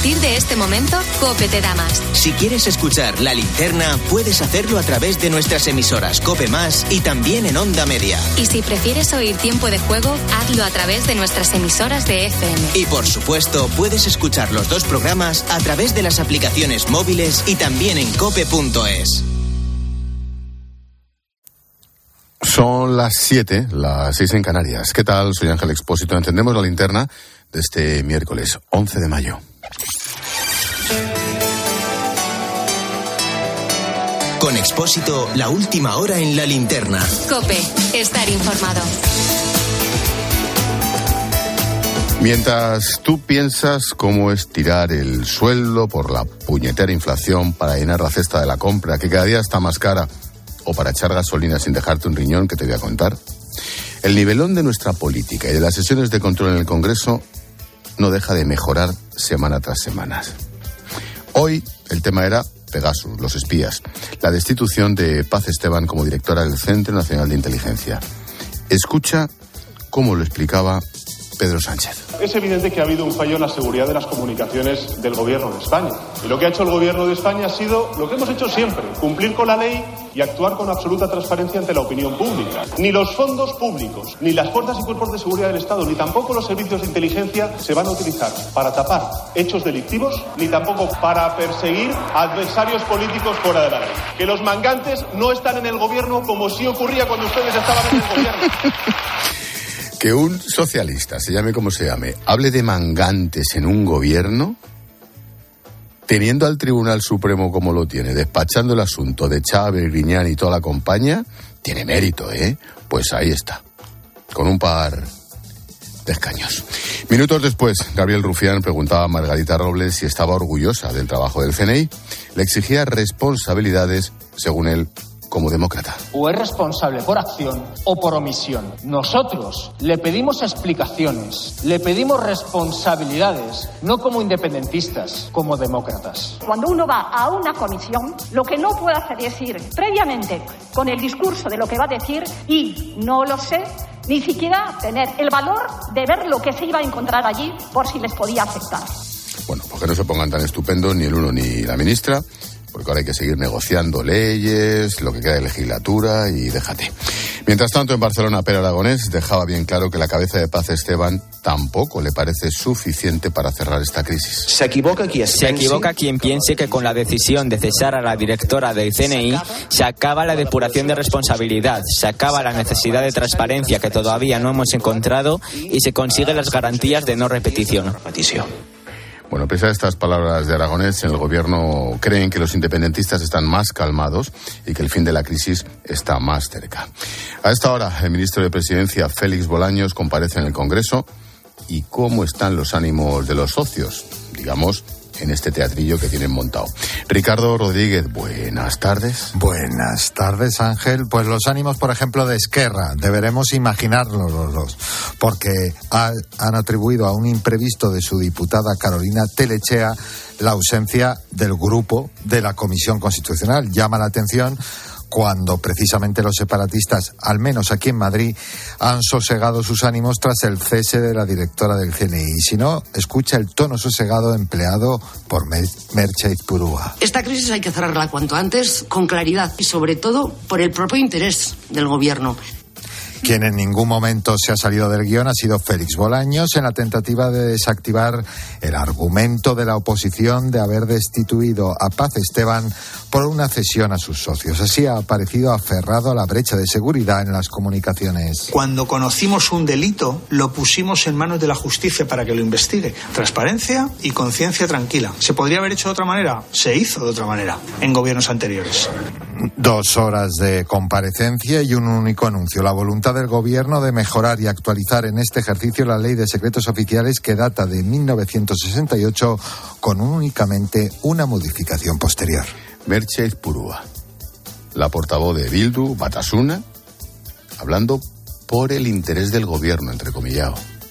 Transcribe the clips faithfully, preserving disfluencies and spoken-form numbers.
partir de este momento, COPE te da más. Si quieres escuchar La Linterna, puedes hacerlo a través de nuestras emisoras COPE Más y también en Onda Media. Y si prefieres oír Tiempo de Juego, hazlo a través de nuestras emisoras de F M. Y por supuesto, puedes escuchar los dos programas a través de las aplicaciones móviles y también en cope punto es. Son las siete, las seis en Canarias. ¿Qué tal? Soy Ángel Expósito. Encendemos La Linterna de este miércoles once de mayo. Con Expósito, la última hora en La Linterna. COPE, estar informado. Mientras tú piensas cómo estirar el sueldo por la puñetera inflación para llenar la cesta de la compra, que cada día está más cara, o para echar gasolina sin dejarte un riñón, que te voy a contar, el nivelón de nuestra política y de las sesiones de control en el Congreso no deja de mejorar semana tras semana. Hoy el tema era Pegasus, los espías, la destitución de Paz Esteban como directora del Centro Nacional de Inteligencia. Escucha cómo lo explicaba Pedro Sánchez. Es evidente que ha habido un fallo en la seguridad de las comunicaciones del Gobierno de España. Y lo que ha hecho el Gobierno de España ha sido lo que hemos hecho siempre, cumplir con la ley y actuar con absoluta transparencia ante la opinión pública. Ni los fondos públicos, ni las fuerzas y cuerpos de seguridad del Estado, ni tampoco los servicios de inteligencia se van a utilizar para tapar hechos delictivos, ni tampoco para perseguir adversarios políticos fuera de la ley. Que los mangantes no están en el Gobierno como sí ocurría cuando ustedes estaban en el Gobierno. Que un socialista, se llame como se llame, hable de mangantes en un gobierno, teniendo al Tribunal Supremo como lo tiene, despachando el asunto de Chávez, Griñán y toda la compañía, tiene mérito, ¿eh? Pues ahí está, con un par de escaños. Minutos después, Gabriel Rufián preguntaba a Margarita Robles si estaba orgullosa del trabajo del C N I. Le exigía responsabilidades, según él, como demócrata. O es responsable por acción o por omisión. Nosotros le pedimos explicaciones, le pedimos responsabilidades, no como independentistas, como demócratas. Cuando uno va a una comisión, lo que no puede hacer es ir previamente con el discurso de lo que va a decir y no lo sé, ni siquiera tener el valor de ver lo que se iba a encontrar allí por si les podía afectar. Bueno, pues que no se pongan tan estupendos ni el uno ni la ministra, porque ahora hay que seguir negociando leyes, lo que queda de legislatura y déjate. Mientras tanto, en Barcelona, Pere Aragonés dejaba bien claro que la cabeza de Paz Esteban tampoco le parece suficiente para cerrar esta crisis. Se equivoca quien, se equivoca quien piense que con la decisión de cesar a la directora del C N I se acaba la depuración de responsabilidad, se acaba la necesidad de transparencia que todavía no hemos encontrado y se consiguen las garantías de no repetición. Bueno, pese a estas palabras de Aragonés, en el gobierno creen que los independentistas están más calmados y que el fin de la crisis está más cerca. A esta hora, el ministro de Presidencia, Félix Bolaños, comparece en el Congreso. ¿Y cómo están los ánimos de los socios? Digamos, en este teatrillo que tienen montado. Ricardo Rodríguez, buenas tardes. Buenas tardes, Ángel. Pues los ánimos, por ejemplo, de Esquerra, deberemos imaginarnos los dos, porque ha, han atribuido a un imprevisto de su diputada Carolina Telechea la ausencia del grupo de la Comisión Constitucional. Llama la atención cuando precisamente los separatistas, al menos aquí en Madrid, han sosegado sus ánimos tras el cese de la directora del C N I. Si no, escucha el tono sosegado empleado por Merche Izpurúa. Esta crisis hay que cerrarla cuanto antes, con claridad y sobre todo por el propio interés del gobierno. Quien en ningún momento se ha salido del guión ha sido Félix Bolaños en la tentativa de desactivar el argumento de la oposición de haber destituido a Paz Esteban por una cesión a sus socios. Así ha aparecido aferrado a la brecha de seguridad en las comunicaciones. Cuando conocimos un delito, lo pusimos en manos de la justicia para que lo investigue. Transparencia y conciencia tranquila. ¿Se podría haber hecho de otra manera? Se hizo de otra manera en gobiernos anteriores. Dos horas de comparecencia y un único anuncio. La voluntad del gobierno de mejorar y actualizar en este ejercicio la ley de secretos oficiales que data de mil novecientos sesenta y ocho con únicamente una modificación posterior. Merche Izpurúa, la portavoz de Bildu, Batasuna, hablando por el interés del gobierno, entrecomillado.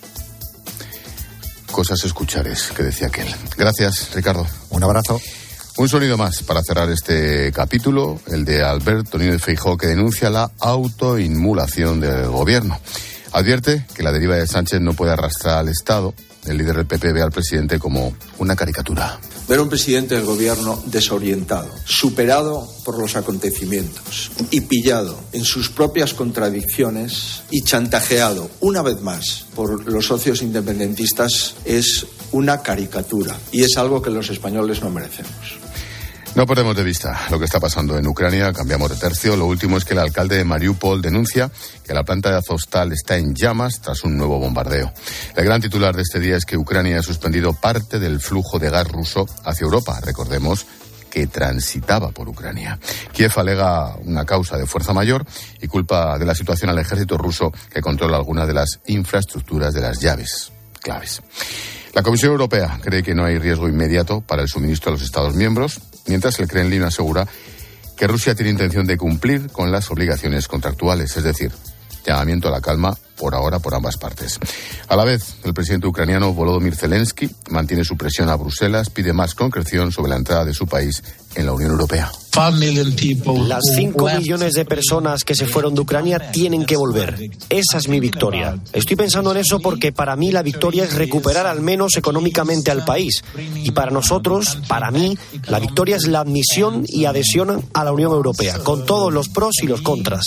Cosas escuchares, que decía aquel. Gracias, Ricardo. Un abrazo. Un sonido más para cerrar este capítulo, el de Alberto Núñez Feijóo, que denuncia la autoinmulación del gobierno. Advierte que la deriva de Sánchez no puede arrastrar al Estado. El líder del P P ve al presidente como una caricatura. Ver a un presidente del gobierno desorientado, superado por los acontecimientos y pillado en sus propias contradicciones y chantajeado una vez más por los socios independentistas es una caricatura y es algo que los españoles no merecemos. No perdemos de vista lo que está pasando en Ucrania, cambiamos de tercio. Lo último es que el alcalde de Mariupol denuncia que la planta de Azovstal está en llamas tras un nuevo bombardeo. El gran titular de este día es que Ucrania ha suspendido parte del flujo de gas ruso hacia Europa. Recordemos que transitaba por Ucrania. Kiev alega una causa de fuerza mayor y culpa de la situación al ejército ruso que controla algunas de las infraestructuras de las llaves claves. La Comisión Europea cree que no hay riesgo inmediato para el suministro a los Estados miembros, mientras el Kremlin asegura que Rusia tiene intención de cumplir con las obligaciones contractuales, es decir, llamamiento a la calma por ahora por ambas partes. A la vez, el presidente ucraniano Volodymyr Zelensky mantiene su presión a Bruselas, pide más concreción sobre la entrada de su país en la Unión Europea. Las cinco millones de personas que se fueron de Ucrania tienen que volver. Esa es mi victoria. Estoy pensando en eso porque para mí la victoria es recuperar al menos económicamente al país. Y para nosotros, para mí, la victoria es la admisión y adhesión a la Unión Europea, con todos los pros y los contras.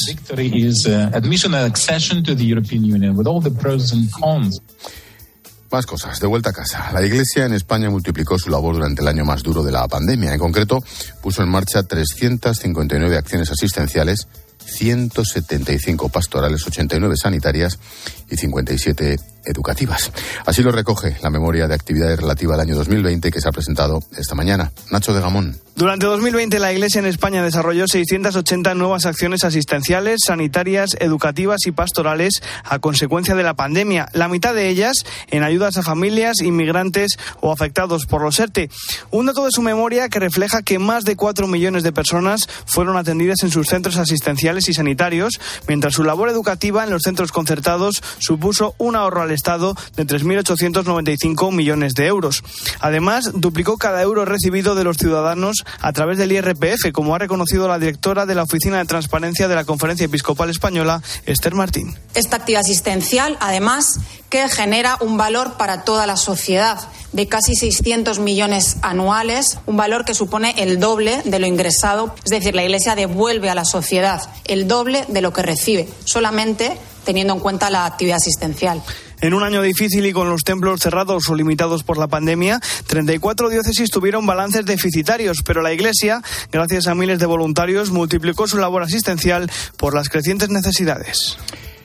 Más cosas, de vuelta a casa. La Iglesia en España multiplicó su labor durante el año más duro de la pandemia. En concreto, puso en marcha trescientas cincuenta y nueve acciones asistenciales, ciento setenta y cinco pastorales, ochenta y nueve sanitarias y cincuenta y siete educativas. Así lo recoge la memoria de actividades relativa al año dos mil veinte que se ha presentado esta mañana. Nacho de Gamón. Durante dos mil veinte, la Iglesia en España desarrolló seiscientas ochenta nuevas acciones asistenciales, sanitarias, educativas y pastorales a consecuencia de la pandemia. La mitad de ellas en ayudas a familias, inmigrantes o afectados por los ERTE. Un dato de su memoria que refleja que más de cuatro millones de personas fueron atendidas en sus centros asistenciales y sanitarios, mientras su labor educativa en los centros concertados supuso un ahorro al Estado de tres mil ochocientos noventa y cinco millones de euros. Además, duplicó cada euro recibido de los ciudadanos a través del I R P F, como ha reconocido la directora de la Oficina de Transparencia de la Conferencia Episcopal Española, Esther Martín. Esta actividad asistencial, además, que genera un valor para toda la sociedad de casi seiscientos millones anuales, un valor que supone el doble de lo ingresado. Es decir, la Iglesia devuelve a la sociedad el doble de lo que recibe, solamente teniendo en cuenta la actividad asistencial. En un año difícil y con los templos cerrados o limitados por la pandemia, treinta y cuatro diócesis tuvieron balances deficitarios, pero la Iglesia, gracias a miles de voluntarios, multiplicó su labor asistencial por las crecientes necesidades.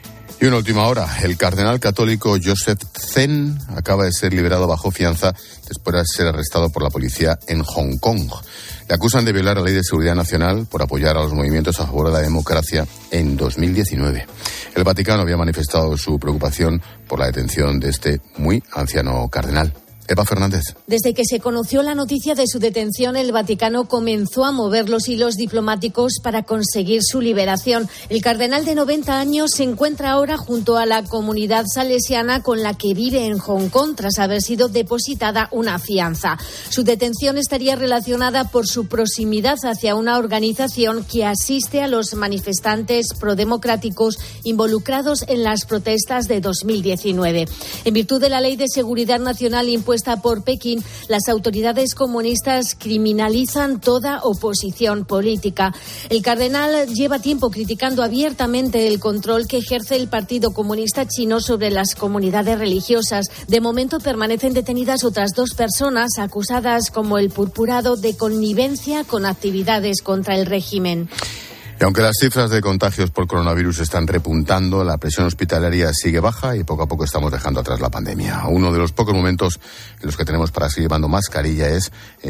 Y una última hora, el cardenal católico Joseph Zen acaba de ser liberado bajo fianza después de ser arrestado por la policía en Hong Kong. Le acusan de violar la Ley de Seguridad Nacional por apoyar a los movimientos a favor de la democracia en dos mil diecinueve. El Vaticano había manifestado su preocupación por la detención de este muy anciano cardenal. Eva Fernández. Desde que se conoció la noticia de su detención, el Vaticano comenzó a mover los hilos diplomáticos para conseguir su liberación. El cardenal de noventa años se encuentra ahora junto a la comunidad salesiana con la que vive en Hong Kong tras haber sido depositada una fianza. Su detención estaría relacionada por su proximidad hacia una organización que asiste a los manifestantes prodemocráticos involucrados en las protestas de dos mil diecinueve. En virtud de la Ley de Seguridad Nacional impuesta por Pekín, las autoridades comunistas criminalizan toda oposición política. El cardenal lleva tiempo criticando abiertamente el control que ejerce el Partido Comunista Chino sobre las comunidades religiosas. De momento permanecen detenidas otras dos personas acusadas como el purpurado de connivencia con actividades contra el régimen. Y aunque las cifras de contagios por coronavirus están repuntando, la presión hospitalaria sigue baja y poco a poco estamos dejando atrás la pandemia. Uno de los pocos momentos en los que tenemos para seguir llevando mascarilla es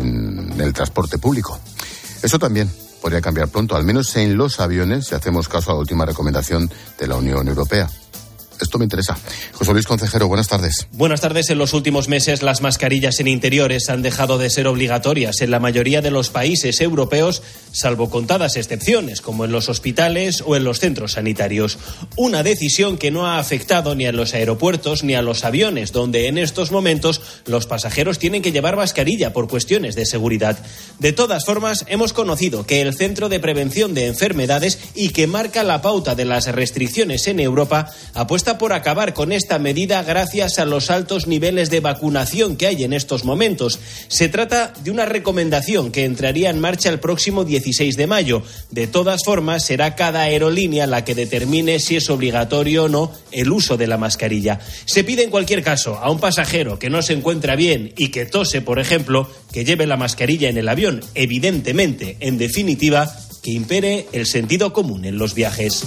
en el transporte público. Eso también podría cambiar pronto, al menos en los aviones, si hacemos caso a la última recomendación de la Unión Europea. Esto me interesa. José Luis Concejero, buenas tardes. Buenas tardes. En los últimos meses las mascarillas en interiores han dejado de ser obligatorias en la mayoría de los países europeos, salvo contadas excepciones, como en los hospitales o en los centros sanitarios. Una decisión que no ha afectado ni a los aeropuertos ni a los aviones, donde en estos momentos los pasajeros tienen que llevar mascarilla por cuestiones de seguridad. De todas formas, hemos conocido que el Centro de Prevención de Enfermedades y que marca la pauta de las restricciones en Europa apuesta apuesta por acabar con esta medida gracias a los altos niveles de vacunación que hay en estos momentos. Se trata de una recomendación que entraría en marcha el próximo dieciséis de mayo. De todas formas, será cada aerolínea la que determine si es obligatorio o no el uso de la mascarilla. Se pide en cualquier caso a un pasajero que no se encuentra bien y que tose, por ejemplo, que lleve la mascarilla en el avión. Evidentemente, en definitiva, que impere el sentido común en los viajes.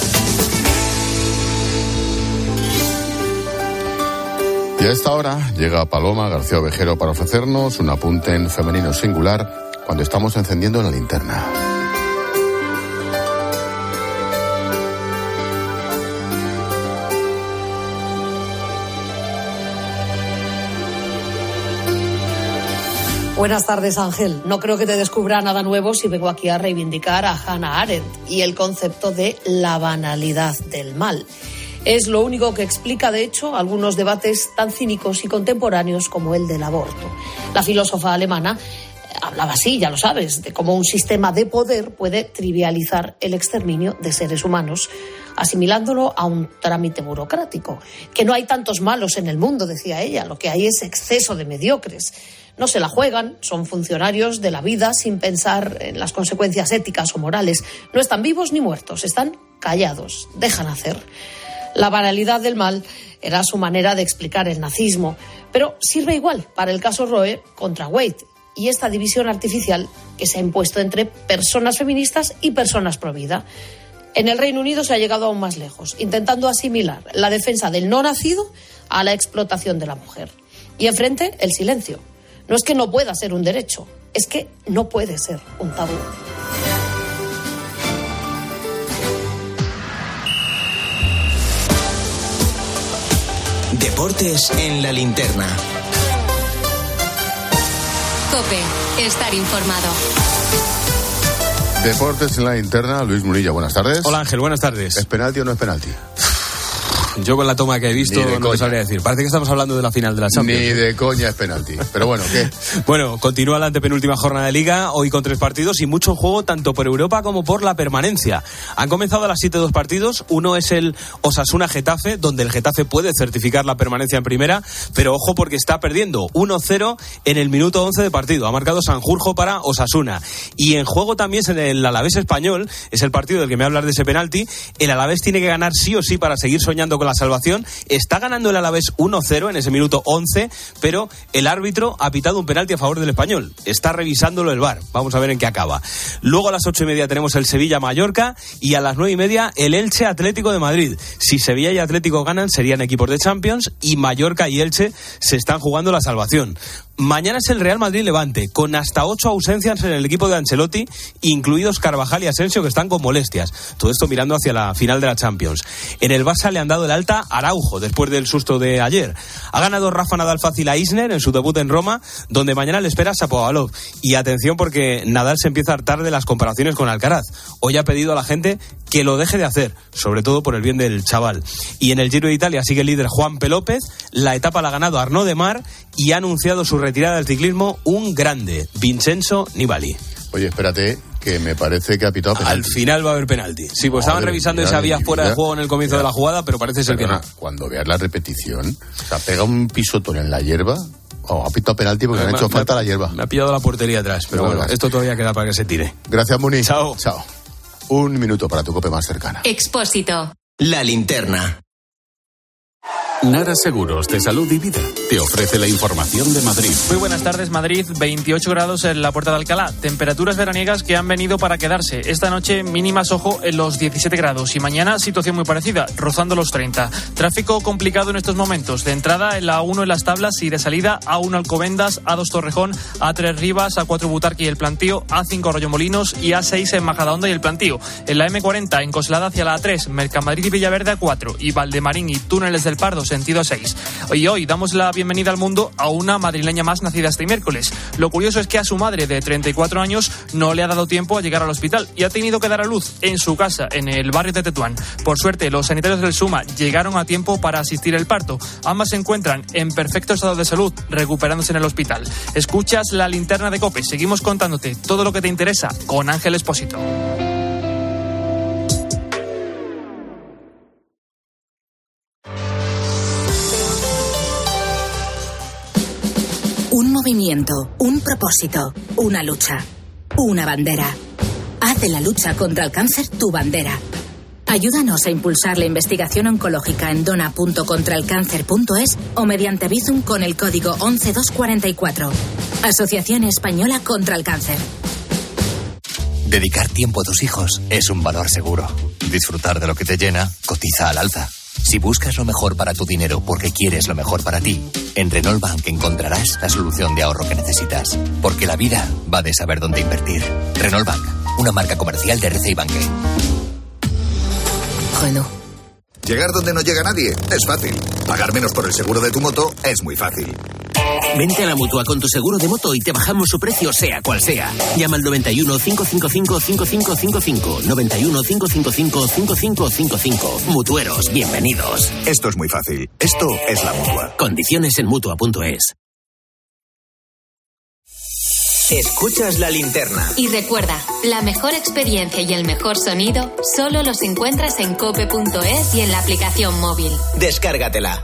Y a esta hora llega Paloma García Ovejero para ofrecernos un apunte en femenino singular cuando estamos encendiendo la linterna. Buenas tardes, Ángel. No creo que te descubra nada nuevo si vengo aquí a reivindicar a Hannah Arendt y el concepto de la banalidad del mal. Es lo único que explica, de hecho, algunos debates tan cínicos y contemporáneos como el del aborto. La filósofa alemana hablaba así, ya lo sabes, de cómo un sistema de poder puede trivializar el exterminio de seres humanos, asimilándolo a un trámite burocrático. Que no hay tantos malos en el mundo, decía ella, lo que hay es exceso de mediocres. No se la juegan, son funcionarios de la vida sin pensar en las consecuencias éticas o morales. No están vivos ni muertos, están callados, dejan hacer. La banalidad del mal era su manera de explicar el nazismo, pero sirve igual para el caso Roe contra Wade y esta división artificial que se ha impuesto entre personas feministas y personas pro vida. En el Reino Unido se ha llegado aún más lejos, intentando asimilar la defensa del no nacido a la explotación de la mujer. Y enfrente, el silencio. No es que no pueda ser un derecho, es que no puede ser un tabú. Deportes en la linterna. COPE, estar informado. Deportes en la linterna, Luis Murilla, buenas tardes. Hola Ángel, buenas tardes. ¿Es penalti o no es penalti? Yo con la toma que he visto no te sabría decir. Parece que estamos hablando de la final de la Champions. Ni de coña es penalti. Pero bueno, ¿qué? Bueno, continúa la antepenúltima jornada de Liga, hoy con tres partidos y mucho juego tanto por Europa como por la permanencia. Han comenzado a las siete dos partidos. Uno es el Osasuna-Getafe, donde el Getafe puede certificar la permanencia en primera, pero ojo porque está perdiendo uno cero en el minuto once de partido. Ha marcado Sanjurjo para Osasuna. Y en juego también es el Alavés español, es el partido del que me hablas de ese penalti. El Alavés tiene que ganar sí o sí para seguir soñando con la salvación. Está ganando el Alavés uno cero en ese minuto once, pero el árbitro ha pitado un penalti a favor del español. Está revisándolo el V A R. Vamos a ver en qué acaba. Luego a las ocho y media tenemos el Sevilla-Mallorca y a las nueve y media el Elche-Atlético de Madrid. Si Sevilla y Atlético ganan, serían equipos de Champions y Mallorca y Elche se están jugando la salvación. Mañana es el Real Madrid-Levante, con hasta ocho ausencias en el equipo de Ancelotti, incluidos Carvajal y Asensio, que están con molestias. Todo esto mirando hacia la final de la Champions. En el Barça le han dado el alta a Araujo, después del susto de ayer. Ha ganado Rafa Nadal fácil a Isner en su debut en Roma, donde mañana le espera Shapovalov. Y atención porque Nadal se empieza a hartar de las comparaciones con Alcaraz. Hoy ha pedido a la gente que lo deje de hacer, sobre todo por el bien del chaval. Y en el Giro de Italia sigue el líder Juan P. López, la etapa la ha ganado Arnaud Demar y ha anunciado su retirada del ciclismo un grande, Vincenzo Nibali. Oye, espérate, que me parece que ha pitado penalti. Al final va a haber penalti. Sí, pues estaban revisando si había fuera de juego en el comienzo de la jugada, pero parece ser que no. Cuando veas la repetición, o sea, pega un pisotón en la hierba. Oh, ha pitado penalti porque me, le han hecho me, falta la hierba. Me ha pillado la portería atrás, pero no, bueno, bueno, esto todavía queda para que se tire. Gracias, Muni. Chao. Chao. Un minuto para tu COPE más cercana. Expósito. La linterna. Nara Seguros de Salud y Vida te ofrece la información de Madrid. Muy buenas tardes, Madrid. veintiocho grados en la Puerta de Alcalá. Temperaturas veraniegas que han venido para quedarse. Esta noche mínimas, ojo, en los diecisiete grados. Y mañana situación muy parecida, rozando los treinta. Tráfico complicado en estos momentos. De entrada en la A uno en Las Tablas y de salida A uno Alcobendas, A dos Torrejón, A tres Rivas, A cuatro Butarque y El Plantío, A cinco Arroyomolinos y A seis en Majadahonda y El Plantío. En la eme cuarenta en Coslada hacia la A tres, Mercamadrid y Villaverde A cuatro y Valdemarín y Túneles del Pardo sentido seis. Y hoy damos la bienvenida al mundo a una madrileña más nacida este miércoles. Lo curioso es que a su madre de treinta y cuatro años no le ha dado tiempo a llegar al hospital y ha tenido que dar a luz en su casa, en el barrio de Tetuán. Por suerte, los sanitarios del SUMA llegaron a tiempo para asistir al parto. Ambas se encuentran en perfecto estado de salud, recuperándose en el hospital. Escuchas la linterna de COPE. Seguimos contándote todo lo que te interesa con Ángel Expósito. Un movimiento, un propósito, una lucha, una bandera. Haz de la lucha contra el cáncer tu bandera. Ayúdanos a impulsar la investigación oncológica en dona punto contraelcáncer punto es o mediante Bizum con el código once dos cuarenta y cuatro. Asociación Española contra el Cáncer. Dedicar tiempo a tus hijos es un valor seguro. Disfrutar de lo que te llena, cotiza al alza. Si buscas lo mejor para tu dinero porque quieres lo mejor para ti, en Renault Bank encontrarás la solución de ahorro que necesitas. Porque la vida va de saber dónde invertir. Renault Bank, una marca comercial de R C I Banque. Renault. Llegar donde no llega nadie es fácil. Pagar menos por el seguro de tu moto es muy fácil. Vente a la Mutua con tu seguro de moto y te bajamos su precio sea cual sea. Llama al noventa y uno, cinco cinco cinco, cinco cinco cinco cinco. noventa y uno, cinco cinco cinco, cinco cinco cinco cinco. Mutueros, bienvenidos. Esto es muy fácil. Esto es la Mutua. Condiciones en Mutua punto es. Escuchas La Linterna. Y recuerda, la mejor experiencia y el mejor sonido solo los encuentras en cope punto es y en la aplicación móvil. Descárgatela.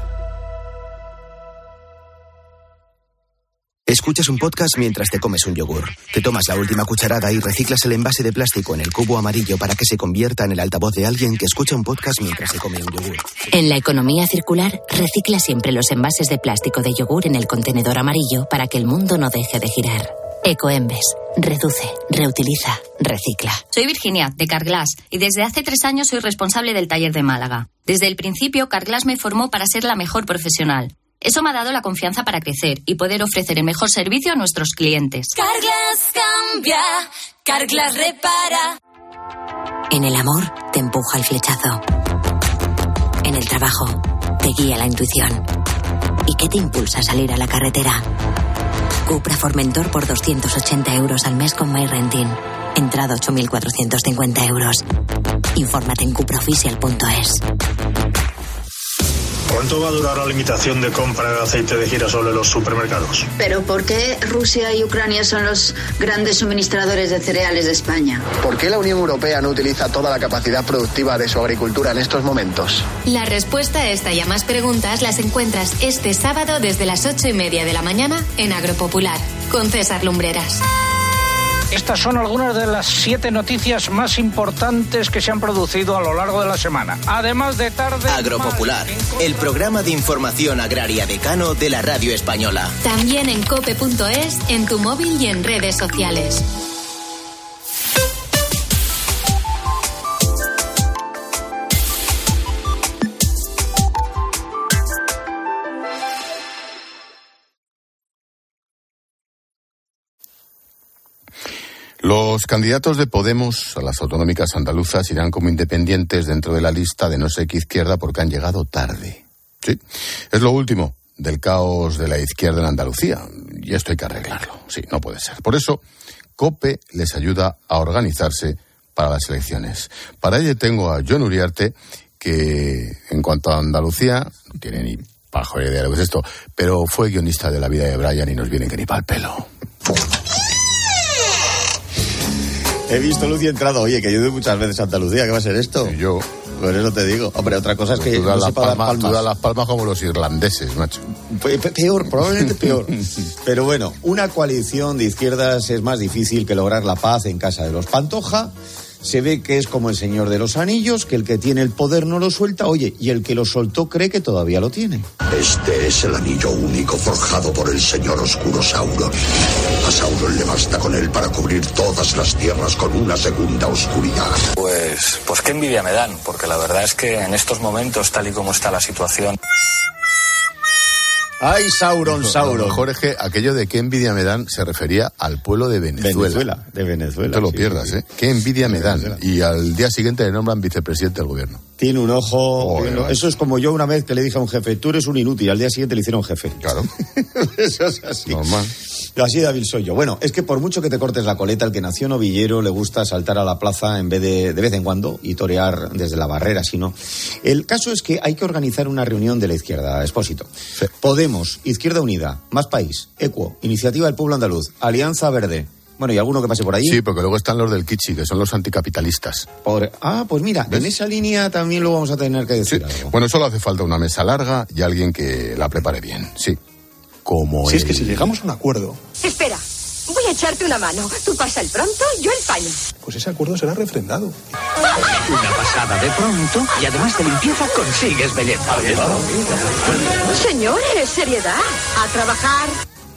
Escuchas un podcast mientras te comes un yogur. Te tomas la última cucharada y reciclas el envase de plástico en el cubo amarillo para que se convierta en el altavoz de alguien que escucha un podcast mientras se come un yogur. En la economía circular, recicla siempre los envases de plástico de yogur en el contenedor amarillo para que el mundo no deje de girar. Ecoembes. Reduce, reutiliza, recicla. Soy Virginia, de Carglass, y desde hace tres años soy responsable del taller de Málaga. Desde el principio, Carglass me formó para ser la mejor profesional. Eso me ha dado la confianza para crecer y poder ofrecer el mejor servicio a nuestros clientes. Carglass cambia, Carglass repara. En el amor te empuja el flechazo. En el trabajo te guía la intuición. ¿Y qué te impulsa a salir a la carretera? Cupra Formentor por doscientos ochenta euros al mes con MyRenting. Entrada ocho mil cuatrocientos cincuenta euros. Infórmate en cupraoficial punto es. ¿Cuánto va a durar la limitación de compra de aceite de girasol en los supermercados? ¿Pero por qué Rusia y Ucrania son los grandes suministradores de cereales de España? ¿Por qué la Unión Europea no utiliza toda la capacidad productiva de su agricultura en estos momentos? La respuesta a esta y a más preguntas las encuentras este sábado desde las ocho y media de la mañana en Agropopular, con César Lumbreras. Estas son algunas de las siete noticias más importantes que se han producido a lo largo de la semana. Además de tarde... Agropopular, el programa de información agraria decano de la radio española. También en cope punto es, en tu móvil y en redes sociales. Los candidatos de Podemos a las autonómicas andaluzas irán como independientes dentro de la lista de no sé qué izquierda porque han llegado tarde. Sí, es lo último del caos de la izquierda en Andalucía y esto hay que arreglarlo. Sí, no puede ser. Por eso, COPE les ayuda a organizarse para las elecciones. Para ello tengo a Jon Uriarte, que en cuanto a Andalucía no tiene ni pajo idea de lo que es esto, pero fue guionista de La vida de Brian y nos viene que ni pa'l pelo. He visto luz y entrado. Oye, que yo doy muchas veces a Andalucía. ¿Qué va a ser esto? Sí, yo. Por eso te digo. Hombre, otra cosa es que tú das no las sepa dar palmas, palmas. tú das las palmas como los irlandeses, macho. Pe- Peor, probablemente peor. Pero bueno, una coalición de izquierdas es más difícil que lograr la paz en casa de los Pantoja. Se ve que es como el Señor de los Anillos, que el que tiene el poder no lo suelta, oye, y el que lo soltó cree que todavía lo tiene. Este es el anillo único forjado por el señor oscuro Sauron. A Sauron le basta con él para cubrir todas las tierras con una segunda oscuridad. Pues, pues qué envidia me dan, porque la verdad es que en estos momentos, tal y como está la situación... ¡Ay, Sauron, Sauron! Jorge, aquello de qué envidia me dan se refería al pueblo de Venezuela. Venezuela, de Venezuela. No te lo sí, pierdas, sí. ¿eh? Qué envidia me dan. Venezuela. Y al día siguiente le nombran vicepresidente del gobierno. Tiene un ojo... Oh, tiene- eso es como yo una vez que le dije a un jefe, tú eres un inútil, al día siguiente le hicieron jefe. Claro. Eso es así. Normal. Así de hábil soy yo. Bueno, es que por mucho que te cortes la coleta, el que nació novillero le gusta saltar a la plaza en vez de, de vez en cuando y torear desde la barrera, si no. El caso es que hay que organizar una reunión de la izquierda, Expósito. Sí. Podemos, Izquierda Unida, Más País, Equo, Iniciativa del Pueblo Andaluz, Alianza Verde. Bueno, y alguno que pase por ahí. Sí, porque luego están los del Kichi, que son los anticapitalistas. Por- Ah, pues mira, ¿Ves? en esa línea también lo vamos a tener que Sí. decir algo. Bueno, solo hace falta una mesa larga y alguien que la prepare bien. Sí. como Si el... es que si llegamos a un acuerdo... Espera, voy a echarte una mano. Tú pasa el pronto, yo el paño. Pues ese acuerdo será refrendado. Una pasada de pronto y además de limpieza consigues belleza. Señores, seriedad. A trabajar.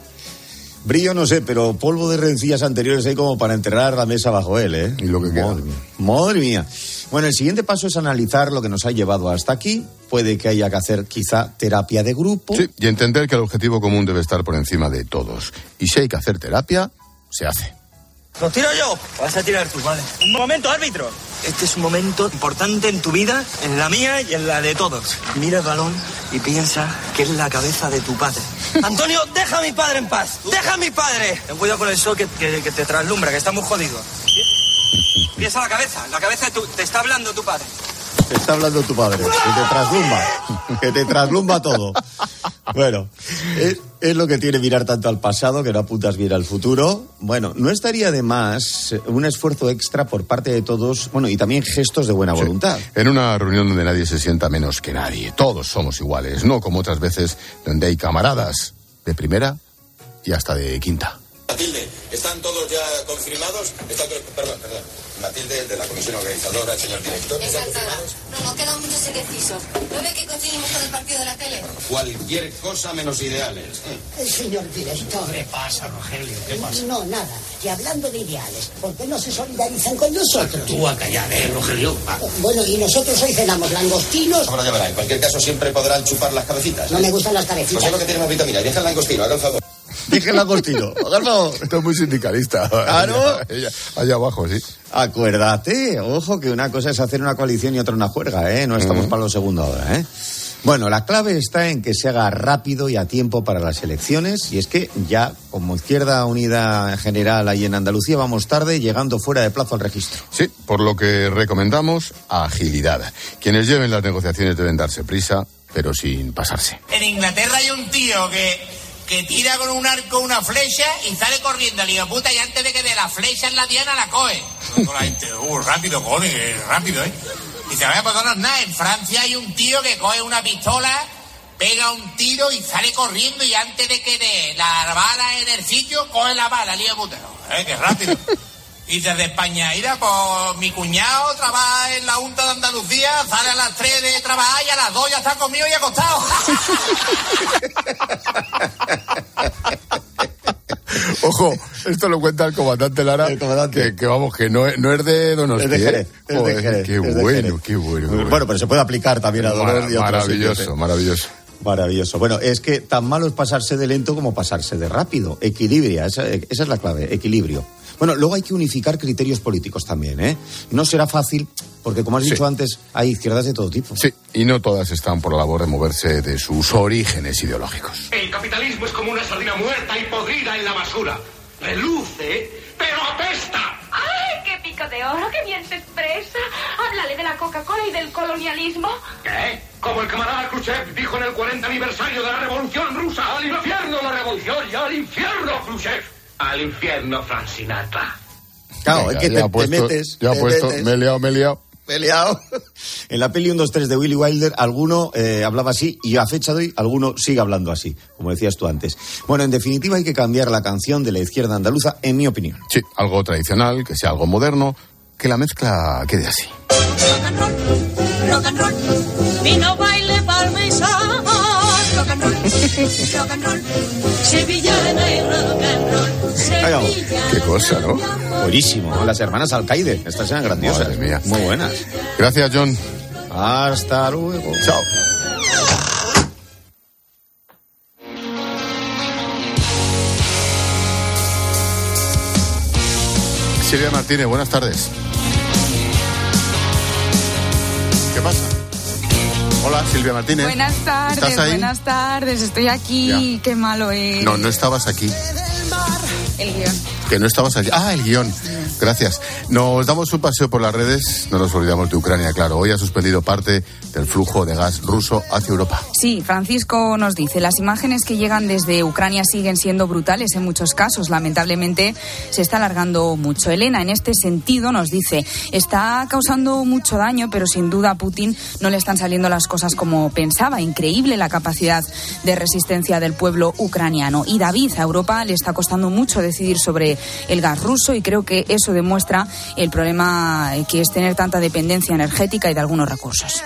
Brillo no sé, pero polvo de rencillas anteriores hay como para enterrar la mesa bajo él, ¿eh? Y lo que queda. Madre mía. Madre mía. Bueno, el siguiente paso es analizar lo que nos ha llevado hasta aquí. Puede que haya que hacer quizá terapia de grupo. Sí, y entender que el objetivo común debe estar por encima de todos. Y si hay que hacer terapia, se hace. ¿Lo tiro yo? Vas a tirar tú, vale. Un momento, árbitro. Este es un momento importante en tu vida, en la mía y en la de todos. Mira el balón y piensa que es la cabeza de tu padre. Antonio, deja a mi padre en paz. Deja a mi padre. Ten cuidado con el sol que, que, que te traslumbra, que está muy jodido. Piensa la cabeza, la cabeza de tu, te está hablando tu padre. Te está hablando tu padre, que te traslumba, que te traslumba todo. Bueno, es, es lo que tiene mirar tanto al pasado, que no apuntas bien al futuro. Bueno, no estaría de más un esfuerzo extra por parte de todos, bueno, y también gestos de buena voluntad. Sí. En una reunión donde nadie se sienta menos que nadie, todos somos iguales, no como otras veces donde hay camaradas de primera y hasta de quinta. Matilde, ¿están todos ya confirmados? ¿Está, perdón, perdón. Matilde, de la comisión organizadora, el señor director. Confirmados? No, no, quedan muchos ejercicios. ¿No ve que coincidimos con el partido de la tele? Cualquier cosa menos ideales. El señor director. ¿Qué pasa, Rogelio? ¿Qué pasa? No, nada. Que hablando de ideales, ¿por qué no se solidarizan con nosotros? Tú a callar, ¿eh, Rogelio? Va. Bueno, y nosotros hoy cenamos langostinos. Ahora ya verá, en cualquier caso siempre podrán chupar las cabecitas. No ¿eh? me gustan las cabecitas. Pues es lo que tiene más vitamina. Deja el langostino, haga el favor. Deja el langostino, haga el favor. Esto es muy sindicalista. Claro. Allá, allá abajo, sí. Acuérdate, ojo, que una cosa es hacer una coalición y otra una juerga, ¿eh? No estamos uh-huh. para lo segundo ahora, ¿eh? Bueno, la clave está en que se haga rápido y a tiempo para las elecciones, y es que ya, como Izquierda Unida en general ahí en Andalucía, vamos tarde, llegando fuera de plazo al registro. Sí, por lo que recomendamos agilidad. Quienes lleven las negociaciones deben darse prisa, pero sin pasarse. En Inglaterra hay un tío que... que tira con un arco una flecha y sale corriendo al hijo puta y antes de que de la flecha en la diana la coge. Con la gente, uh, rápido, cojones, rápido, ¿eh? Y se vaya, pues no es nada. En Francia hay un tío que coge una pistola, pega un tiro y sale corriendo y antes de que dé la bala en el sitio, coge la bala, el hijo puta. ¿Eh? Que rápido. Y desde España, mira, pues mi cuñado trabaja en la Junta de Andalucía, sale a las tres de trabajar y a las dos ya está comido y acostado. Ojo, esto lo cuenta el comandante Lara, el comandante. Que, que vamos, que no, no es de Donosti. Es de Jerez. ¿eh? Joder, es de Jerez, es qué, de bueno, Jerez. qué bueno, qué bueno. Bueno, pero se puede aplicar también a Donosti. Mar- Maravilloso, maravilloso. Maravilloso. Bueno, es que tan malo es pasarse de lento como pasarse de rápido. Equilibria, esa, esa es la clave, equilibrio. Bueno, luego hay que unificar criterios políticos también, ¿eh? No será fácil, porque como has dicho sí. antes, hay izquierdas de todo tipo. Sí, y no todas están por la labor de moverse de sus orígenes ideológicos. El capitalismo es como una sardina muerta y podrida en la basura. Reluce, pero apesta. ¡Ay, qué pico de oro, qué bien se expresa! Háblale de la Coca-Cola y del colonialismo. ¿Qué? Como el camarada Khrushchev dijo en el cuarenta aniversario de la Revolución Rusa. ¡Al infierno la revolución y al infierno Khrushchev! Al infierno Frank Sinatra. Claro, es que te, puesto, te metes. Ya te puesto, metes. me he liado, me he liado. Me he liado. En la peli uno dos tres de Willy Wilder, alguno eh, hablaba así y a fecha de hoy, alguno sigue hablando así, como decías tú antes. Bueno, en definitiva hay que cambiar la canción de la izquierda andaluza, en mi opinión. Sí, algo tradicional, que sea algo moderno, que la mezcla quede así. Rock and roll, rock and roll, vino baile parmesano, rock and roll, rock and roll, sevillana y rock and roll, sevillana. Qué cosa, ¿no? Buenísimo, ¿no? Las hermanas Alcaide, estas eran grandiosas. Madre mía. Muy buenas. Gracias, John. Hasta luego. Chao. Silvia Martínez, buenas tardes. ¿Qué pasa? Hola, Silvia Martínez. Buenas tardes, ¿Estás ahí? buenas tardes. Estoy aquí. Ya. Qué malo es. No, no estabas aquí. El guión. Que no estabas allí. Ah, el guión. Gracias. Nos damos un paseo por las redes, no nos olvidamos de Ucrania, claro. Hoy ha suspendido parte del flujo de gas ruso hacia Europa. Sí, Francisco nos dice, las imágenes que llegan desde Ucrania siguen siendo brutales en muchos casos. Lamentablemente se está alargando mucho. Elena, en este sentido, nos dice, está causando mucho daño, pero sin duda a Putin no le están saliendo las cosas como pensaba. Increíble la capacidad de resistencia del pueblo ucraniano. Y David, a Europa le está costando mucho decidir sobre el gas ruso y creo que eso demuestra el problema que es tener tanta dependencia energética y de algunos recursos.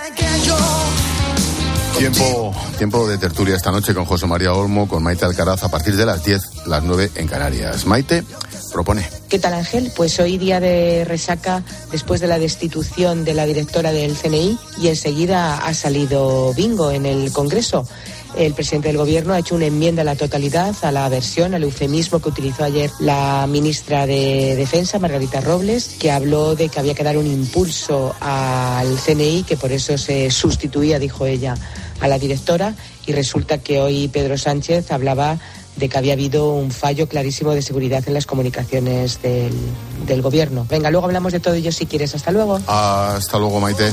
Tiempo, tiempo de tertulia esta noche con José María Olmo, con Maite Alcaraz a partir de las diez, las nueve en Canarias. Maite propone. ¿Qué tal, Ángel? Pues hoy día de resaca después de la destitución de la directora del C N I y enseguida ha salido bingo en el Congreso. El presidente del Gobierno ha hecho una enmienda a la totalidad a la versión, al eufemismo que utilizó ayer la ministra de Defensa, Margarita Robles, que habló de que había que dar un impulso al C N I, que por eso se sustituía, dijo ella, a la directora, y resulta que hoy Pedro Sánchez hablaba de que había habido un fallo clarísimo de seguridad en las comunicaciones del, del Gobierno. Venga, luego hablamos de todo ello si quieres. Hasta luego. Hasta luego, Maite.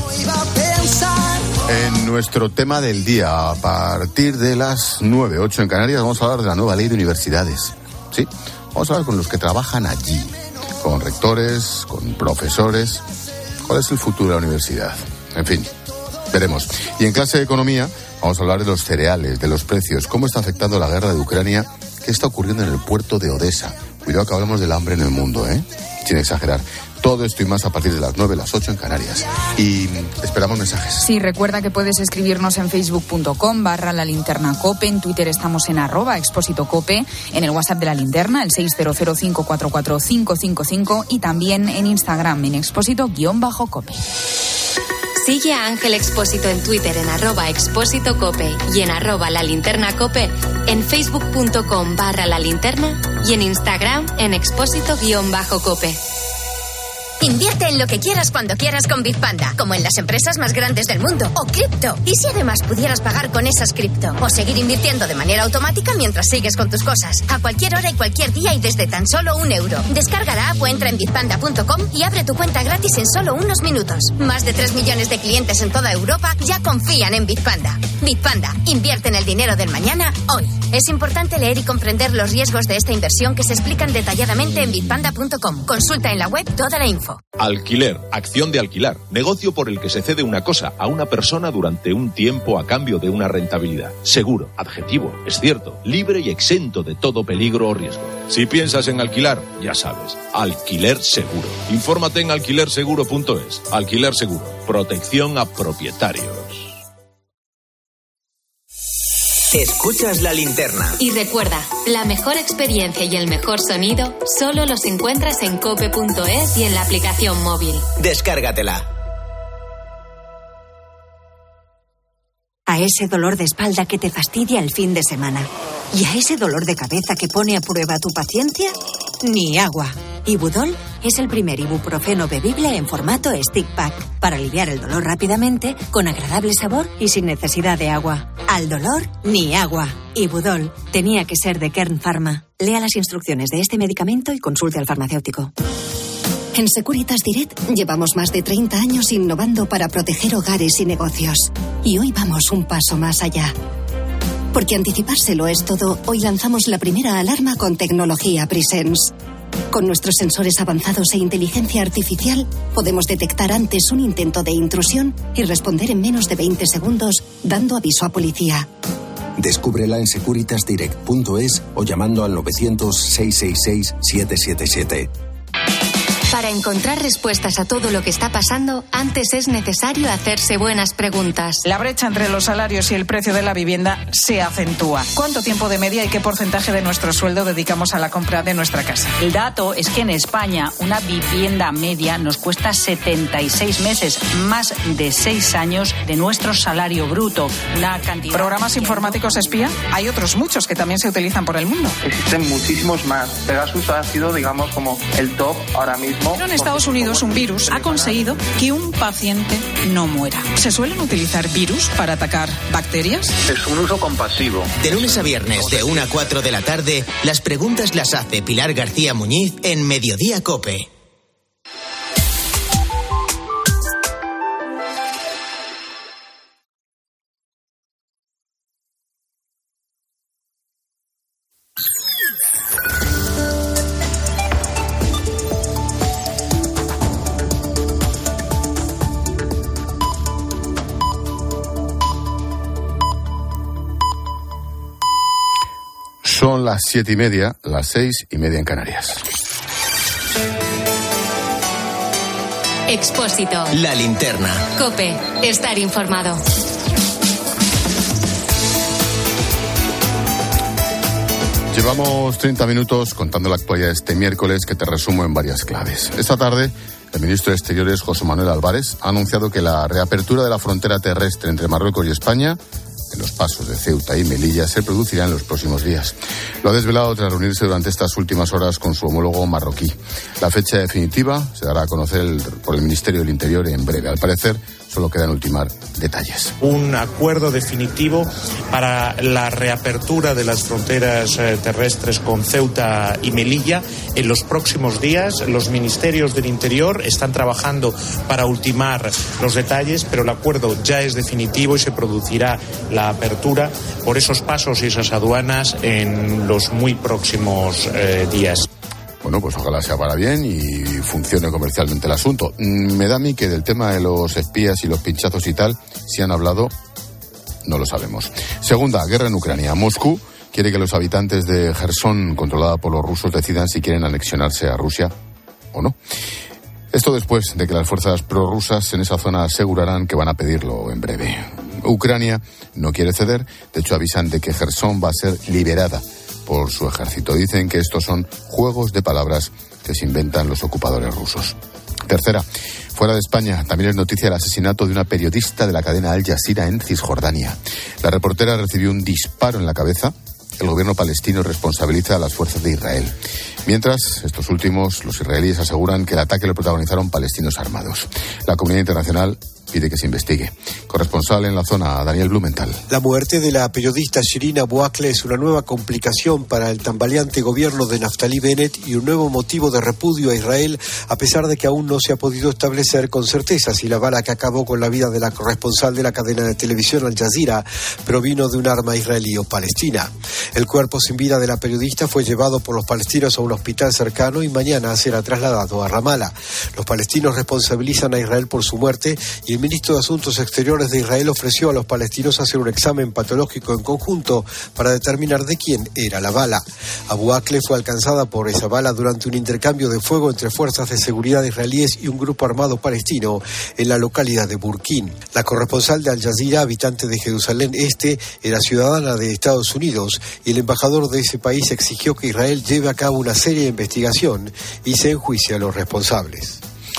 En nuestro tema del día, a partir de las nueve, ocho en Canarias, vamos a hablar de la nueva ley de universidades. ¿Sí? Vamos a hablar con los que trabajan allí, con rectores, con profesores. ¿Cuál es el futuro de la universidad? En fin, veremos. Y en clase de economía vamos a hablar de los cereales, de los precios, cómo está afectando la guerra de Ucrania, qué está ocurriendo en el puerto de Odessa. Cuidado que hablamos del hambre en el mundo, ¿eh? Sin exagerar. Todo esto y más a partir de las nueve, las ocho en Canarias. Y esperamos mensajes. Sí, recuerda que puedes escribirnos en facebook punto com barra la linterna cope, en Twitter estamos en arroba expósito cope, en el WhatsApp de la linterna, el seis cero cero cinco cuatro cuatro cinco cinco cinco y también en Instagram en expósito guión bajo cope. Sigue a Ángel Expósito en Twitter en arroba expósito cope y en arroba la linterna cope, en facebook punto com barra la linterna y en Instagram en expósito guión bajo cope. Invierte en lo que quieras cuando quieras con Bitpanda, como en las empresas más grandes del mundo, o cripto. ¿Y si además pudieras pagar con esas cripto? O seguir invirtiendo de manera automática mientras sigues con tus cosas, a cualquier hora y cualquier día y desde tan solo un euro. Descarga la app o entra en bitpanda punto com y abre tu cuenta gratis en solo unos minutos. Más de tres millones de clientes en toda Europa ya confían en Bitpanda. Bitpanda, invierte en el dinero del mañana hoy. Es importante leer y comprender los riesgos de esta inversión que se explican detalladamente en bitpanda punto com. Consulta en la web toda la info. Alquiler, acción de alquilar, negocio por el que se cede una cosa a una persona durante un tiempo a cambio de una rentabilidad. Seguro, adjetivo, es cierto, libre y exento de todo peligro o riesgo. Si piensas en alquilar, ya sabes, Alquiler Seguro. Infórmate en alquiler seguro punto es. Alquiler Seguro, protección a propietarios. Escuchas la linterna. Y recuerda, la mejor experiencia y el mejor sonido solo los encuentras en cope punto es y en la aplicación móvil. Descárgatela. A ese dolor de espalda que te fastidia el fin de semana. Y a ese dolor de cabeza que pone a prueba tu paciencia, ni agua. Ibudol es el primer ibuprofeno bebible en formato stick pack para aliviar el dolor rápidamente, con agradable sabor y sin necesidad de agua. Al dolor, ni agua. Ibudol tenía que ser de Kern Pharma. Lea las instrucciones de este medicamento y consulte al farmacéutico. En Securitas Direct llevamos más de treinta años innovando para proteger hogares y negocios. Y hoy vamos un paso más allá. Porque anticipárselo es todo, hoy lanzamos la primera alarma con tecnología Presence. Con nuestros sensores avanzados e inteligencia artificial, podemos detectar antes un intento de intrusión y responder en menos de veinte segundos, dando aviso a policía. Descúbrela en securitas direct punto es o llamando al novecientos, seiscientos sesenta y seis, setecientos setenta y siete. Para encontrar respuestas a todo lo que está pasando, antes es necesario hacerse buenas preguntas. La brecha entre los salarios y el precio de la vivienda se acentúa. ¿Cuánto tiempo de media y qué porcentaje de nuestro sueldo dedicamos a la compra de nuestra casa? El dato es que en España una vivienda media nos cuesta setenta y seis meses, más de seis años de nuestro salario bruto. Una cantidad. ¿Programas informáticos espía? Hay otros muchos que también se utilizan por el mundo. Existen muchísimos más. Pegasus ha sido, digamos, como el top ahora mismo. Pero en Estados Unidos un virus ha conseguido que un paciente no muera. ¿Se suelen utilizar virus para atacar bacterias? Es un uso compasivo. De lunes a viernes, de una a cuatro de la tarde, las preguntas las hace Pilar García Muñiz en Mediodía Cope. las siete y media, las seis y media en Canarias. Expósito. La linterna. COPE. Estar informado. Llevamos treinta minutos contando la actualidad de este miércoles, que te resumo en varias claves. Esta tarde, el ministro de Exteriores, José Manuel Álvarez, ha anunciado que la reapertura de la frontera terrestre entre Marruecos y España, en los pasos de Ceuta y Melilla, se producirá en los próximos días. Lo ha desvelado tras reunirse durante estas últimas horas con su homólogo marroquí. La fecha definitiva se dará a conocer el, por el Ministerio del Interior en breve. Al parecer, solo quedan ultimar detalles. Un acuerdo definitivo para la reapertura de las fronteras eh, terrestres con Ceuta y Melilla en los próximos días. Los ministerios del Interior están trabajando para ultimar los detalles, pero el acuerdo ya es definitivo y se producirá la apertura por esos pasos y esas aduanas en los muy próximos eh, días. Bueno, pues ojalá sea para bien y funcione comercialmente el asunto. Me da a mí que del tema de los espías y los pinchazos y tal, si han hablado, no lo sabemos. Segunda, guerra en Ucrania. Moscú quiere que los habitantes de Jersón, controlada por los rusos, decidan si quieren anexionarse a Rusia o no. Esto después de que las fuerzas prorrusas en esa zona asegurarán que van a pedirlo en breve. Ucrania no quiere ceder, de hecho avisan de que Jersón va a ser liberada por su ejército. Dicen que estos son juegos de palabras que se inventan los ocupadores rusos. Tercera, fuera de España, también es noticia el asesinato de una periodista de la cadena Al Jazeera en Cisjordania. La reportera recibió un disparo en la cabeza. El gobierno palestino responsabiliza a las fuerzas de Israel. Mientras, estos últimos, los israelíes, aseguran que el ataque lo protagonizaron palestinos armados. La comunidad internacional pide que se investigue. Corresponsal en la zona, Daniel Blumenthal. La muerte de la periodista Shirin Abu Akleh es una nueva complicación para el tambaleante gobierno de Naftali Bennett y un nuevo motivo de repudio a Israel, a pesar de que aún no se ha podido establecer con certeza si la bala que acabó con la vida de la corresponsal de la cadena de televisión Al Jazeera provino de un arma israelí o palestina. El cuerpo sin vida de la periodista fue llevado por los palestinos a un hospital cercano y mañana será trasladado a Ramallah. Los palestinos responsabilizan a Israel por su muerte y el ministro de Asuntos Exteriores de Israel ofreció a los palestinos hacer un examen patológico en conjunto para determinar de quién era la bala. Abu Akleh fue alcanzada por esa bala durante un intercambio de fuego entre fuerzas de seguridad israelíes y un grupo armado palestino en la localidad de Burkín. La corresponsal de Al Jazeera, habitante de Jerusalén Este, era ciudadana de Estados Unidos y el embajador de ese país exigió que Israel lleve a cabo una seria investigación y se enjuicie a los responsables.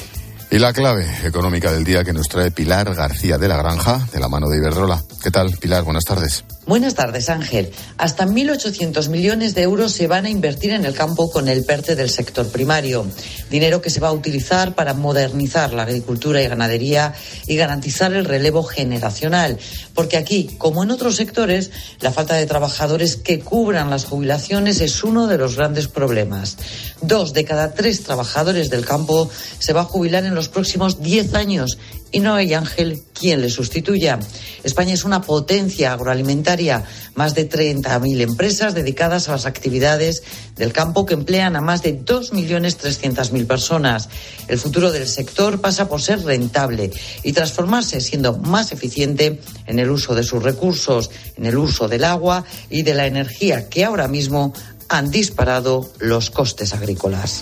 Y la clave económica del día que nos trae Pilar García de la Granja, de la mano de Iberdrola. ¿Qué tal, Pilar? Buenas tardes. Buenas tardes, Ángel. Hasta mil ochocientos millones de euros se van a invertir en el campo con el PERTE del sector primario. Dinero que se va a utilizar para modernizar la agricultura y ganadería y garantizar el relevo generacional. Porque aquí, como en otros sectores, la falta de trabajadores que cubran las jubilaciones es uno de los grandes problemas. Dos de cada tres trabajadores del campo se va a jubilar en los próximos diez años. Y no hay, Ángel, quien le sustituya. España es una potencia agroalimentaria, más de treinta mil empresas dedicadas a las actividades del campo que emplean a más de dos millones trescientas mil personas. El futuro del sector pasa por ser rentable y transformarse siendo más eficiente en el uso de sus recursos, en el uso del agua y de la energía, que ahora mismo han disparado los costes agrícolas.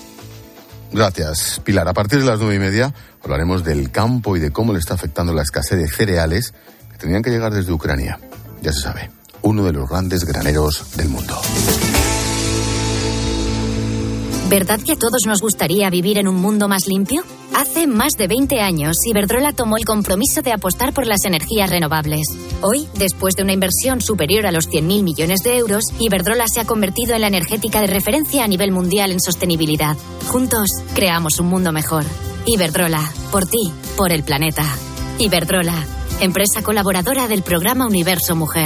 Gracias, Pilar. A partir de las nueve y media hablaremos del campo y de cómo le está afectando la escasez de cereales que tendrían que llegar desde Ucrania. Ya se sabe, uno de los grandes graneros del mundo. ¿Verdad que a todos nos gustaría vivir en un mundo más limpio? Hace más de veinte años, Iberdrola tomó el compromiso de apostar por las energías renovables. Hoy, después de una inversión superior a los cien mil millones de euros, Iberdrola se ha convertido en la energética de referencia a nivel mundial en sostenibilidad. Juntos, creamos un mundo mejor. Iberdrola, por ti, por el planeta. Iberdrola, empresa colaboradora del programa Universo Mujer.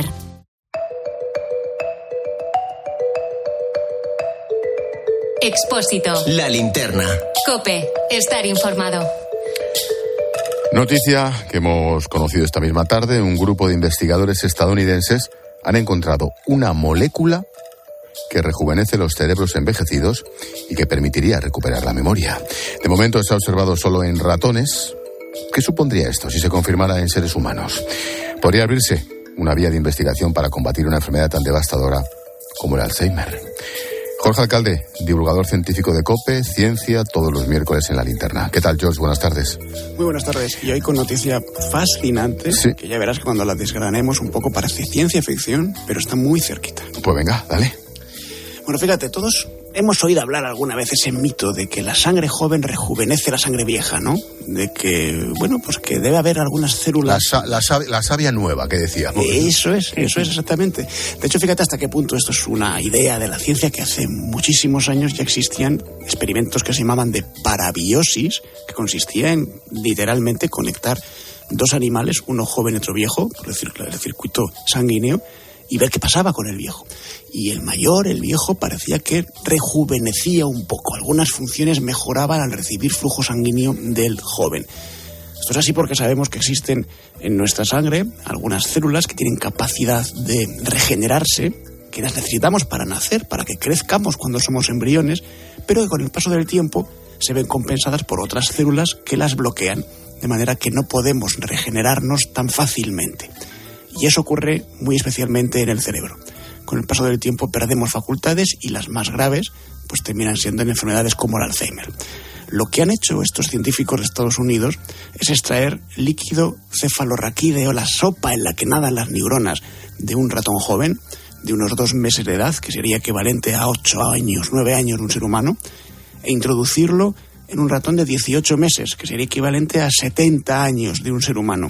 Expósito. La linterna. COPE. Estar informado. Noticia que hemos conocido esta misma tarde. Un grupo de investigadores estadounidenses han encontrado una molécula que rejuvenece los cerebros envejecidos y que permitiría recuperar la memoria. De momento se ha observado solo en ratones. ¿Qué supondría esto si se confirmara en seres humanos? Podría abrirse una vía de investigación para combatir una enfermedad tan devastadora como el Alzheimer. Jorge Alcalde, divulgador científico de COPE, Ciencia, todos los miércoles en La Linterna. ¿Qué tal, George? Buenas tardes. Muy buenas tardes. Y hoy con noticia fascinante, sí, que ya verás que cuando la desgranemos un poco parece ciencia ficción, pero está muy cerquita. Pues venga, dale. Bueno, fíjate, todos hemos oído hablar alguna vez ese mito de que la sangre joven rejuvenece la sangre vieja, ¿no? De que, bueno, pues que debe haber algunas células... La, la, la savia nueva que decíamos. Eso es, eso es exactamente. De hecho, fíjate hasta qué punto esto es una idea de la ciencia, que hace muchísimos años ya existían experimentos que se llamaban de parabiosis, que consistía en literalmente conectar dos animales, uno joven y otro viejo, por decirlo, el circuito sanguíneo, y ver qué pasaba con el viejo. Y el mayor, el viejo, parecía que rejuvenecía un poco. Algunas funciones mejoraban al recibir flujo sanguíneo del joven. Esto es así porque sabemos que existen en nuestra sangre algunas células que tienen capacidad de regenerarse, que las necesitamos para nacer, para que crezcamos cuando somos embriones, pero que con el paso del tiempo se ven compensadas por otras células que las bloquean, de manera que no podemos regenerarnos tan fácilmente. Y eso ocurre muy especialmente en el cerebro. Con el paso del tiempo perdemos facultades y las más graves pues terminan siendo en enfermedades como el Alzheimer. Lo que han hecho estos científicos de Estados Unidos es extraer líquido cefalorraquídeo, la sopa en la que nadan las neuronas de un ratón joven de unos dos meses de edad, que sería equivalente a ocho años, nueve años de un ser humano, e introducirlo en un ratón de dieciocho meses, que sería equivalente a setenta años de un ser humano.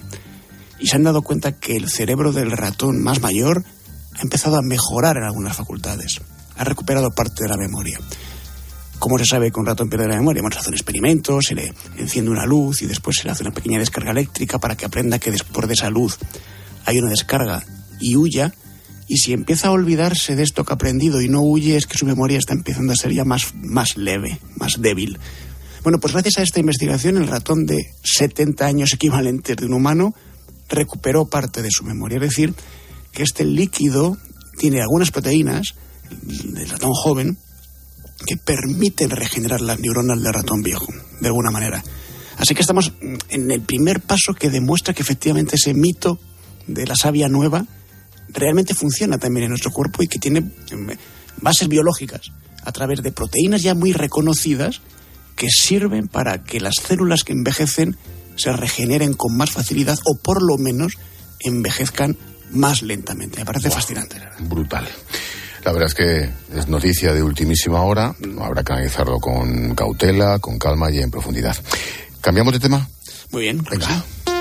Y se han dado cuenta que el cerebro del ratón más mayor ha empezado a mejorar en algunas facultades. Ha recuperado parte de la memoria. ¿Cómo se sabe que un ratón pierde la memoria? Bueno, se hace un experimento, se le enciende una luz y después se le hace una pequeña descarga eléctrica para que aprenda que después de esa luz hay una descarga y huya. Y si empieza a olvidarse de esto que ha aprendido y no huye, es que su memoria está empezando a ser ya más, más leve, más débil. Bueno, pues gracias a esta investigación, el ratón de setenta años equivalentes de un humano recuperó parte de su memoria. Es decir, que este líquido tiene algunas proteínas del ratón joven que permiten regenerar las neuronas del ratón viejo, de alguna manera. Así que estamos en el primer paso que demuestra que efectivamente ese mito de la savia nueva realmente funciona también en nuestro cuerpo y que tiene bases biológicas a través de proteínas ya muy reconocidas que sirven para que las células que envejecen se regeneren con más facilidad o por lo menos envejezcan más lentamente. Me parece wow, fascinante. Brutal. La verdad es que es noticia de ultimísima hora. Habrá que analizarlo con cautela, con calma y en profundidad. ¿Cambiamos de tema? Muy bien. Venga.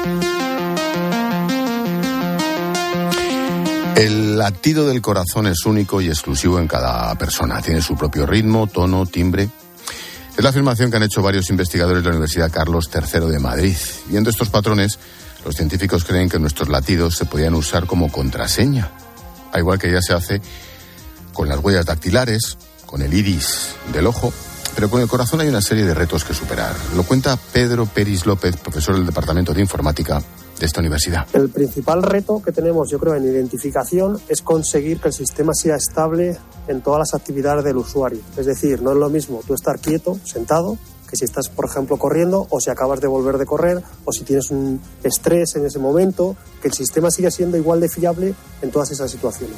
El latido del corazón es único y exclusivo en cada persona. Tiene su propio ritmo, tono, timbre. Es la afirmación que han hecho varios investigadores de la Universidad Carlos tercero de Madrid. Viendo estos patrones, los científicos creen que nuestros latidos se podían usar como contraseña, al igual que ya se hace con las huellas dactilares, con el iris del ojo, pero con el corazón hay una serie de retos que superar. Lo cuenta Pedro Peris López, profesor del Departamento de Informática de esta universidad. El principal reto que tenemos, yo creo, en identificación es conseguir que el sistema sea estable en todas las actividades del usuario. Es decir, no es lo mismo tú estar quieto, sentado, que si estás, por ejemplo, corriendo, o si acabas de volver de correr, o si tienes un estrés en ese momento, que el sistema siga siendo igual de fiable en todas esas situaciones.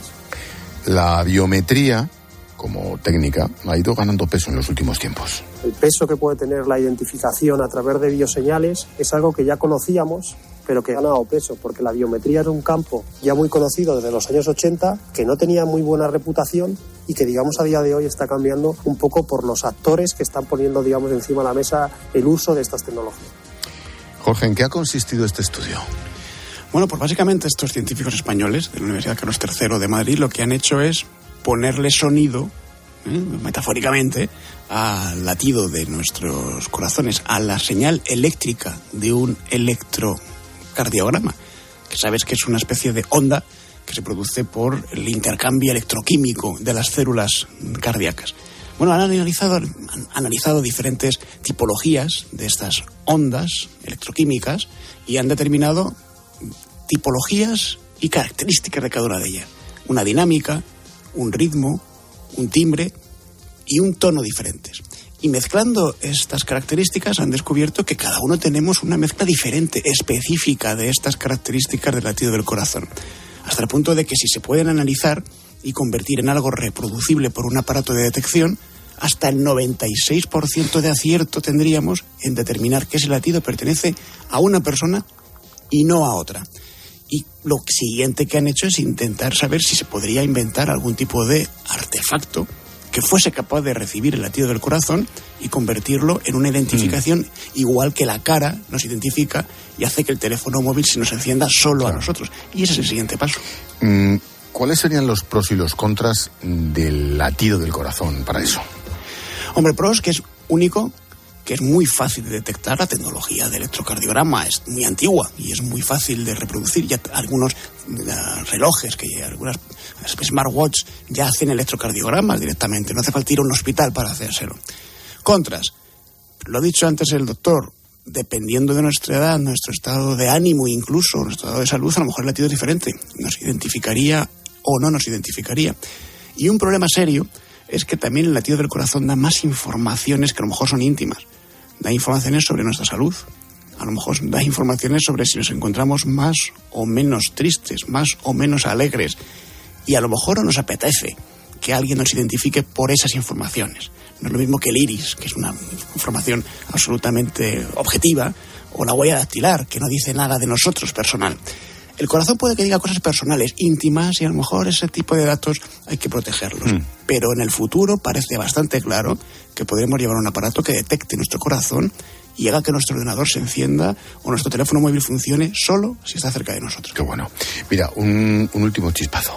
La biometría, como técnica, ha ido ganando peso en los últimos tiempos. El peso que puede tener la identificación a través de bioseñales es algo que ya conocíamos, pero que ha ganado peso, porque la biometría era un campo ya muy conocido desde los años ochenta, que no tenía muy buena reputación y que, digamos, a día de hoy está cambiando un poco por los actores que están poniendo, digamos, encima de la mesa el uso de estas tecnologías. Jorge, ¿en qué ha consistido este estudio? Bueno, pues básicamente estos científicos españoles de la Universidad Carlos tercero de Madrid lo que han hecho es ponerle sonido, ¿eh? metafóricamente, al latido de nuestros corazones, a la señal eléctrica de un electrocardiograma, que sabes que es una especie de onda que se produce por el intercambio electroquímico de las células cardíacas. Bueno, han analizado, han analizado diferentes tipologías de estas ondas electroquímicas y han determinado tipologías y características de cada una de ellas. Una dinámica, un ritmo, un timbre y un tono diferentes. Y mezclando estas características han descubierto que cada uno tenemos una mezcla diferente, específica de estas características del latido del corazón. Hasta el punto de que si se pueden analizar, y convertir en algo reproducible por un aparato de detección, hasta el noventa y seis por ciento de acierto tendríamos en determinar que ese latido pertenece a una persona y no a otra. Y lo siguiente que han hecho es intentar saber si se podría inventar algún tipo de artefacto que fuese capaz de recibir el latido del corazón y convertirlo en una identificación, mm. igual que la cara nos identifica y hace que el teléfono móvil se nos encienda solo claro. a nosotros. Y ese es el siguiente paso. Mm, ¿Cuáles serían los pros y los contras del latido del corazón para eso? Hombre, pros que es único, que es muy fácil de detectar. La tecnología de electrocardiograma es muy antigua y es muy fácil de reproducir. Ya algunos uh, relojes, que algunas smartwatches ya hacen electrocardiogramas directamente. No hace falta ir a un hospital para hacérselo. Contras, lo ha dicho antes el doctor, dependiendo de nuestra edad, nuestro estado de ánimo, incluso nuestro estado de salud, a lo mejor el latido es diferente. Nos identificaría o no nos identificaría. Y un problema serio es que también el latido del corazón da más informaciones que a lo mejor son íntimas. Da informaciones sobre nuestra salud. A lo mejor da informaciones sobre si nos encontramos más o menos tristes, más o menos alegres. Y a lo mejor no nos apetece que alguien nos identifique por esas informaciones. No es lo mismo que el iris, que es una información absolutamente objetiva, o la huella dactilar, que no dice nada de nosotros personal. El corazón puede que diga cosas personales, íntimas, y a lo mejor ese tipo de datos hay que protegerlos. Mm. Pero en el futuro parece bastante claro que podremos llevar un aparato que detecte nuestro corazón y haga que nuestro ordenador se encienda o nuestro teléfono móvil funcione solo si está cerca de nosotros. Qué bueno. Mira, un, un último chispazo.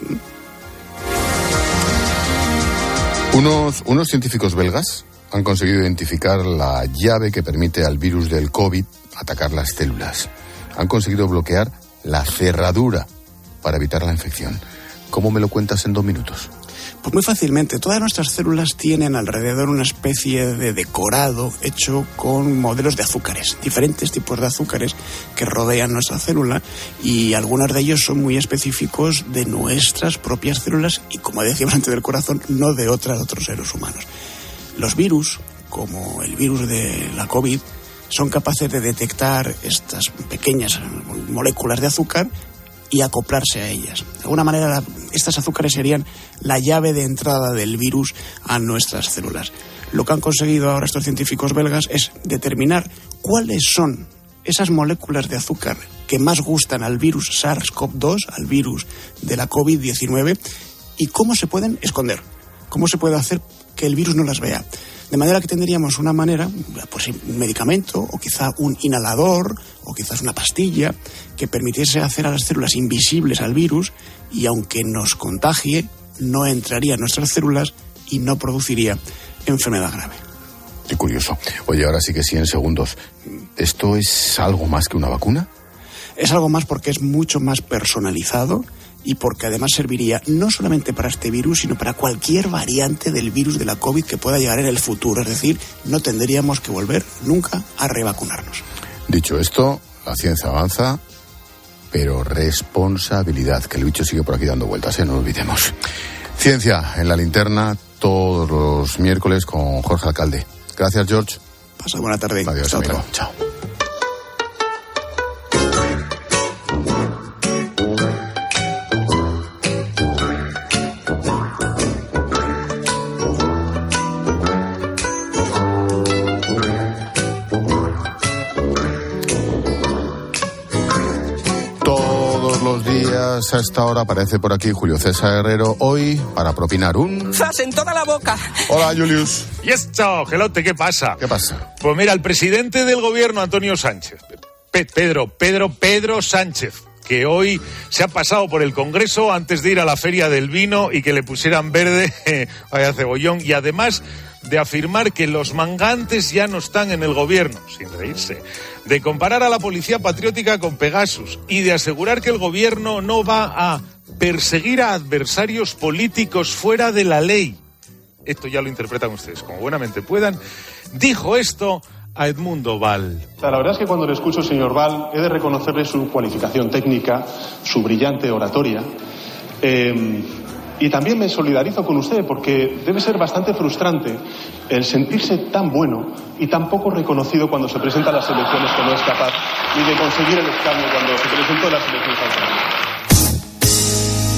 Unos, unos científicos belgas han conseguido identificar la llave que permite al virus del COVID atacar las células. Han conseguido bloquear la cerradura para evitar la infección. ¿Cómo me lo cuentas en dos minutos? Pues muy fácilmente. Todas nuestras células tienen alrededor una especie de decorado hecho con modelos de azúcares, diferentes tipos de azúcares que rodean nuestra célula, y algunos de ellos son muy específicos de nuestras propias células y, como decíamos antes, del corazón, no de otras, de otros seres humanos. Los virus, como el virus de la COVID, son capaces de detectar estas pequeñas moléculas de azúcar y acoplarse a ellas. De alguna manera, estas azúcares serían la llave de entrada del virus a nuestras células. Lo que han conseguido ahora estos científicos belgas es determinar cuáles son esas moléculas de azúcar que más gustan al virus SARS-CoV dos, al virus de la COVID diecinueve, y cómo se pueden esconder, cómo se puede hacer que el virus no las vea. De manera que tendríamos una manera, pues un medicamento, o quizá un inhalador, o quizás una pastilla, que permitiese hacer a las células invisibles al virus, y aunque nos contagie, no entraría en nuestras células y no produciría enfermedad grave. Qué curioso. Oye, ahora sí que sí, en segundos. ¿Esto es algo más que una vacuna? Es algo más porque es mucho más personalizado y porque además serviría no solamente para este virus, sino para cualquier variante del virus de la COVID que pueda llegar en el futuro. Es decir, no tendríamos que volver nunca a revacunarnos. Dicho esto, la ciencia avanza, pero responsabilidad, que el bicho sigue por aquí dando vueltas, ¿eh? No lo olvidemos. Ciencia en la linterna todos los miércoles con Jorge Alcalde. Gracias, George. Pasa buena tarde. Adiós, Hasta amigo. otra. Chao. A esta hora aparece por aquí Julio César Herrero, hoy para propinar un... ¡Zas en toda la boca! Hola, Julius. Y esto, gelote, ¿qué pasa? ¿Qué pasa? Pues mira, el presidente del gobierno, Antonio Sánchez, Pe- Pedro, Pedro, Pedro Sánchez, que hoy se ha pasado por el Congreso antes de ir a la Feria del Vino y que le pusieran verde, eh, vaya cebollón, y además de afirmar que los mangantes ya no están en el gobierno, sin reírse, de comparar a la policía patriótica con Pegasus y de asegurar que el gobierno no va a perseguir a adversarios políticos fuera de la ley. Esto ya lo interpretan ustedes como buenamente puedan. Dijo esto a Edmundo Val. La verdad es que cuando le escucho, señor Val, he de reconocerle su cualificación técnica, su brillante oratoria. Eh, y también me solidarizo con usted porque debe ser bastante frustrante el sentirse tan bueno y tan poco reconocido cuando se presenta a las elecciones, que no es capaz ni de conseguir el escaño cuando se presentó a las elecciones autonómicas.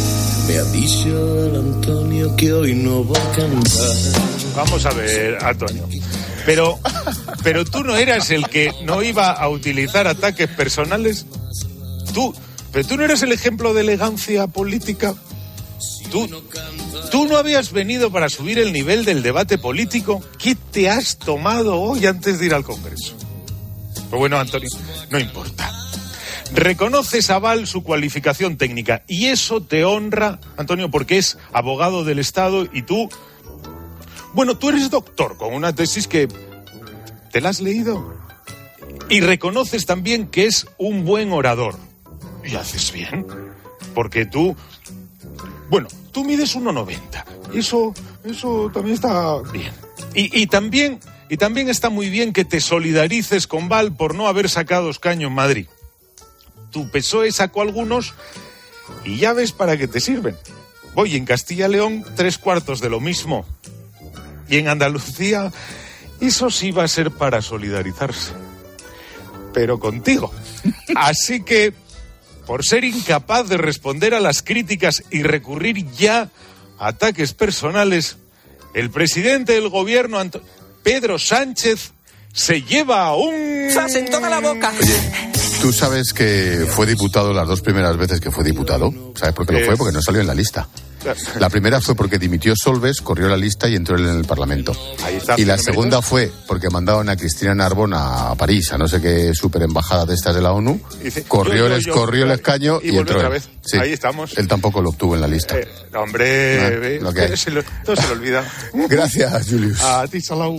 Me ha dicho el Antonio que hoy no va a cantar. Vamos a ver, Antonio. Pero, pero tú no eras el que no iba a utilizar ataques personales. Tú, pero tú no eres el ejemplo de elegancia política. Tú, tú no habías venido para subir el nivel del debate político. ¿Qué te has tomado hoy antes de ir al Congreso? Pues bueno, Antonio, no importa. Reconoces a Val su cualificación técnica y eso te honra, Antonio, porque es abogado del Estado y tú... Bueno, tú eres doctor con una tesis que... ¿Te la has leído? Y reconoces también que es un buen orador. Y haces bien, porque tú... Bueno, tú mides uno noventa. Eso, eso también está bien. Y, y, también, y también está muy bien que te solidarices con Val por no haber sacado escaño en Madrid. Tu P S O E sacó algunos y ya ves para qué te sirven. Voy en Castilla y León tres cuartos de lo mismo. Y en Andalucía, eso sí va a ser para solidarizarse. Pero contigo. Así que, por ser incapaz de responder a las críticas y recurrir ya a ataques personales, el presidente del gobierno, Anto- Pedro Sánchez, se lleva a un... ¡Sas en toda la boca! Oye, ¿tú sabes que fue diputado las dos primeras veces que fue diputado? ¿Sabes por qué lo fue? Porque no salió en la lista. La primera fue porque dimitió Solbes, corrió la lista y entró él en el Parlamento. Ahí está, y la segunda fue porque mandaron a Cristina Narbona a París, a no sé qué superembajada de estas de la ONU. Dice, corrió, yo, yo, el, yo, corrió yo, el escaño y, y entró otra él. Vez. Sí. Ahí estamos. Él tampoco lo obtuvo en la lista. Eh, hombre, no, lo se lo, todo se lo olvida. Gracias, Julius. A ti, Salau.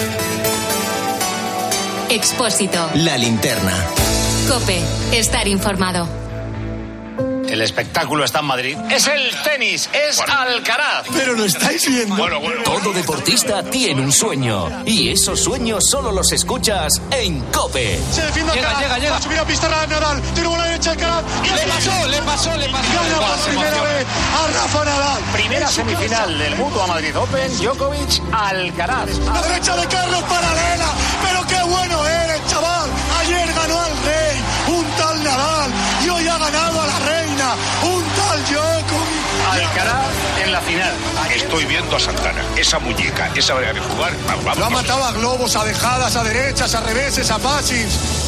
Expósito. La linterna. COPE. Estar informado. El espectáculo está en Madrid. Es el tenis, es bueno. Alcaraz. Pero lo estáis viendo. Bueno, bueno, Todo bueno. deportista tiene un sueño. Y esos sueños solo los escuchas en COPE. Se defiende llega, Alcaraz. llega, llega. Va a subir a pista Nadal. Tiene bola derecha Alcaraz. Y le pasó, le pasó, le pasó. Gana por primera vez a Rafa Nadal. Primera semifinal del Mutua Madrid Open. Djokovic, Alcaraz. La derecha de Carlos paralela. Pero qué bueno eres, chaval. Ayer ganó al Rey, un tal Nadal. Y hoy ha ganado a la reina, un tal Djokovic. Alcaraz en la final. Estoy viendo a Santana, esa muñeca, esa manera de jugar. Vamos, vamos, Lo ha matado a globos, a dejadas, a derechas, a reveses, a pasis.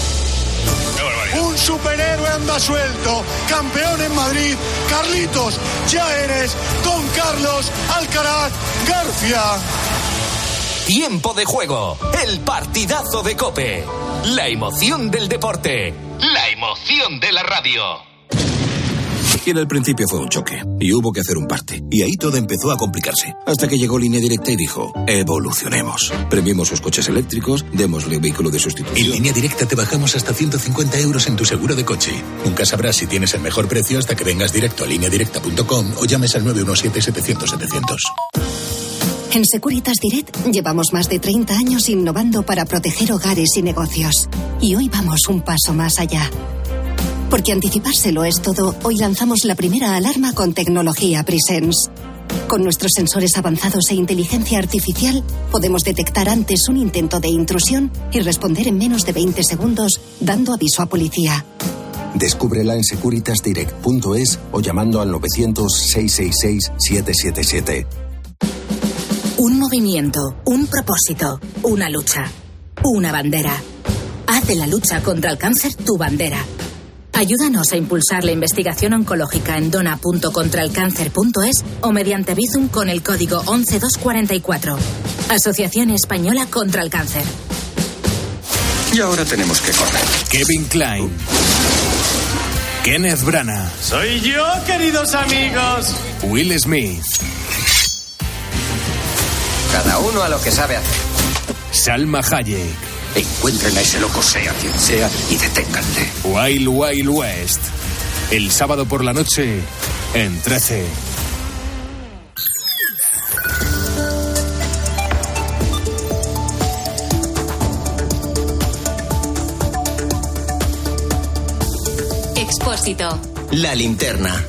Un superhéroe anda suelto, campeón en Madrid. Carlitos, ya eres Don Carlos Alcaraz García. Tiempo de juego, el partidazo de COPE. La emoción del deporte, la emoción de la radio. Y en el principio fue un choque, y hubo que hacer un parte. Y ahí todo empezó a complicarse. Hasta que llegó Línea Directa y dijo, evolucionemos. Premiemos sus coches eléctricos, démosle vehículo de sustitución. En Línea Directa te bajamos hasta ciento cincuenta euros en tu seguro de coche. Nunca sabrás si tienes el mejor precio hasta que vengas directo a línea directa punto com o llames al nueve uno siete, setecientos, setecientos. En Securitas Direct llevamos más de treinta años innovando para proteger hogares y negocios. Y hoy vamos un paso más allá. Porque anticipárselo es todo, hoy lanzamos la primera alarma con tecnología Presence. Con nuestros sensores avanzados e inteligencia artificial, podemos detectar antes un intento de intrusión y responder en menos de veinte segundos, dando aviso a policía. Descúbrela en securitas direct punto es o llamando al novecientos, seiscientos sesenta y seis, setecientos setenta y siete. Un movimiento, un propósito, una lucha, una bandera. Haz de la lucha contra el cáncer tu bandera. Ayúdanos a impulsar la investigación oncológica en dona punto contra el cáncer punto es o mediante Bizum con el código once dos cuarenta y cuatro. Asociación Española contra el Cáncer. Y ahora tenemos que correr. Kevin Kline. Kenneth Branagh. Soy yo, queridos amigos. Will Smith. Cada uno a lo que sabe hacer. Salma Hayek. Encuentren a ese loco, sea quien sea, y deténganle. Wild Wild West. El sábado por la noche en trece. Expósito. La linterna.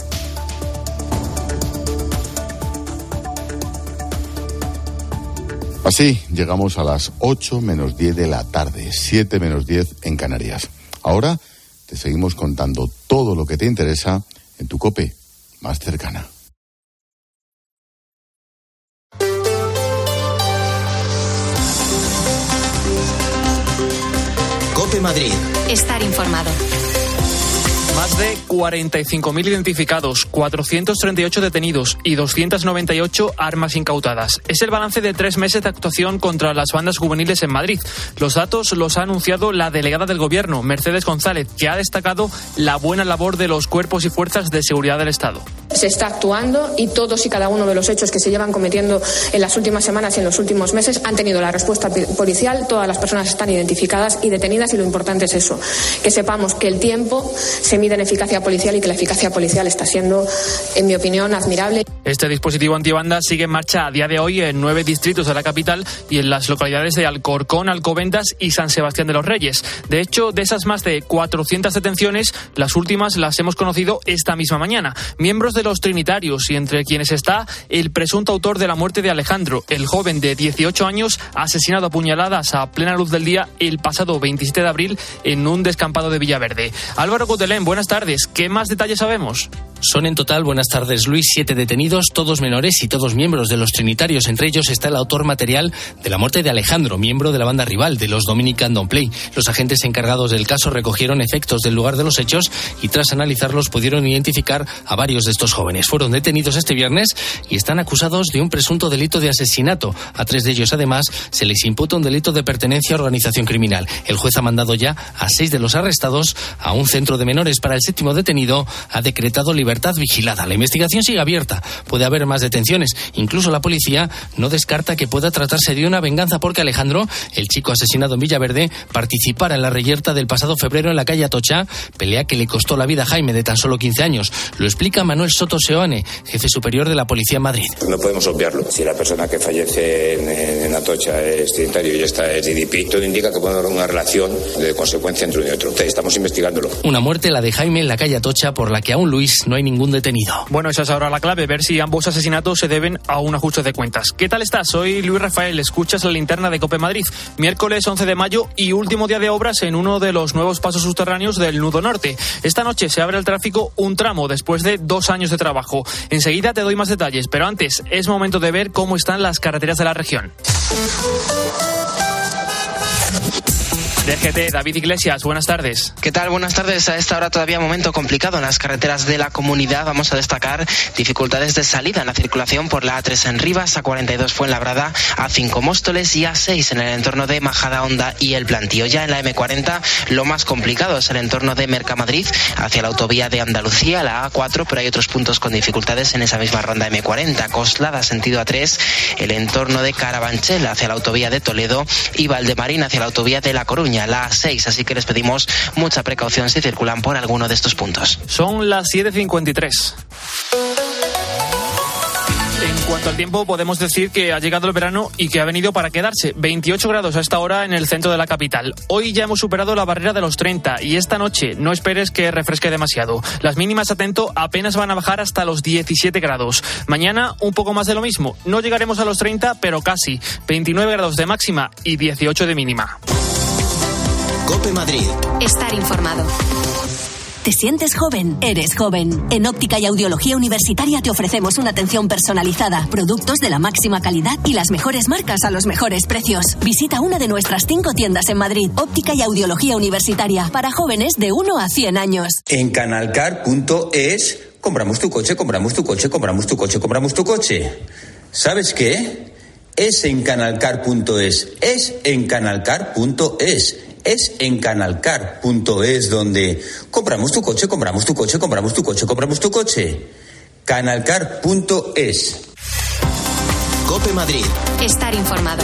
Así llegamos a las ocho menos diez de la tarde, siete menos diez en Canarias. Ahora te seguimos contando todo lo que te interesa en tu COPE más cercana. COPE Madrid. Estar informado. Más de cuarenta y cinco mil identificados, cuatrocientos treinta y ocho detenidos y doscientas noventa y ocho armas incautadas. Es el balance de tres meses de actuación contra las bandas juveniles en Madrid. Los datos los ha anunciado la delegada del Gobierno, Mercedes González, que ha destacado la buena labor de los cuerpos y fuerzas de seguridad del Estado. Se está actuando y todos y cada uno de los hechos que se llevan cometiendo en las últimas semanas y en los últimos meses han tenido la respuesta policial. Todas las personas están identificadas y detenidas y lo importante es eso, que sepamos que el tiempo se mide en eficacia policial y que la eficacia policial está siendo, en mi opinión, admirable. Este dispositivo antibandas sigue en marcha a día de hoy en nueve distritos de la capital y en las localidades de Alcorcón, Alcobendas y San Sebastián de los Reyes. De hecho, de esas más de cuatrocientas detenciones, las últimas las hemos conocido esta misma mañana. Miembros de los Trinitarios, y entre quienes está el presunto autor de la muerte de Alejandro, el joven de dieciocho años asesinado a puñaladas a plena luz del día el pasado veintisiete de abril en un descampado de Villaverde. Álvaro Cotelén, buenas tardes. ¿Qué más detalles sabemos? Son en total, buenas tardes Luis, siete detenidos, todos menores y todos miembros de los Trinitarios. Entre ellos está el autor material de la muerte de Alejandro, miembro de la banda rival de los Dominican Don't Play. Los agentes encargados del caso recogieron efectos del lugar de los hechos y tras analizarlos pudieron identificar a varios de estos jóvenes. Fueron detenidos este viernes y están acusados de un presunto delito de asesinato. A tres de ellos además se les imputa un delito de pertenencia a organización criminal. El juez ha mandado ya a seis de los arrestados a un centro de menores. Para el séptimo detenido ha decretado libertad vigilada. La investigación sigue abierta. Puede haber más detenciones. Incluso la policía no descarta que pueda tratarse de una venganza porque Alejandro, el chico asesinado en Villaverde, participara en la reyerta del pasado febrero en la calle Atocha, pelea que le costó la vida a Jaime, de tan solo quince años. Lo explica Manuel Soto Seoane, jefe superior de la Policía en Madrid. No podemos obviarlo. Si la persona que fallece en, en Atocha es trinitario y esta es D D P, todo indica que puede haber una relación de consecuencia entre uno y otro. Estamos investigándolo. Una muerte, la de Jaime, en la calle Atocha, por la que aún, Luis, no hay ningún detenido. Bueno, esa es ahora la clave, ver si ambos asesinatos se deben a un ajuste de cuentas. ¿Qué tal estás? Soy Luis Rafael, escuchas la linterna de COPE Madrid. Miércoles once de mayo y último día de obras en uno de los nuevos pasos subterráneos del Nudo Norte. Esta noche se abre al tráfico un tramo después de dos años de trabajo. Enseguida te doy más detalles, pero antes es momento de ver cómo están las carreteras de la región. D G T, David Iglesias, buenas tardes. ¿Qué tal? Buenas tardes. A esta hora todavía momento complicado en las carreteras de la comunidad. Vamos a destacar dificultades de salida en la circulación por la A tres en Rivas, A cuarenta y dos Fuenlabrada, A cinco Móstoles y A seis en el entorno de Majadahonda y El Plantío. Ya en la M cuarenta lo más complicado es el entorno de Mercamadrid hacia la autovía de Andalucía, la A cuatro, pero hay otros puntos con dificultades en esa misma ronda M cuarenta. Coslada sentido A tres, el entorno de Carabanchel hacia la autovía de Toledo y Valdemarín hacia la autovía de La Coruña, la A seis, así que les pedimos mucha precaución si circulan por alguno de estos puntos. Son las siete cincuenta y tres. En cuanto al tiempo, podemos decir que ha llegado el verano y que ha venido para quedarse. veintiocho grados a esta hora en el centro de la capital. Hoy ya hemos superado la barrera de los treinta y esta noche no esperes que refresque demasiado. Las mínimas, atento, apenas van a bajar hasta los diecisiete grados. Mañana un poco más de lo mismo. No llegaremos a los treinta, pero casi. veintinueve grados de máxima y dieciocho de mínima. COPE Madrid. Estar informado. ¿Te sientes joven? Eres joven. En Óptica y Audiología Universitaria te ofrecemos una atención personalizada, productos de la máxima calidad y las mejores marcas a los mejores precios. Visita una de nuestras cinco tiendas en Madrid. Óptica y Audiología Universitaria, para jóvenes de uno a cien años. En canalcar punto es compramos tu coche, compramos tu coche, compramos tu coche, compramos tu coche. ¿Sabes qué? Es en canalcar punto es. Es en canalcar punto es. Es en canalcar punto es donde compramos tu coche, compramos tu coche, compramos tu coche, compramos tu coche. canalcar punto es. COPE Madrid. Estar informado.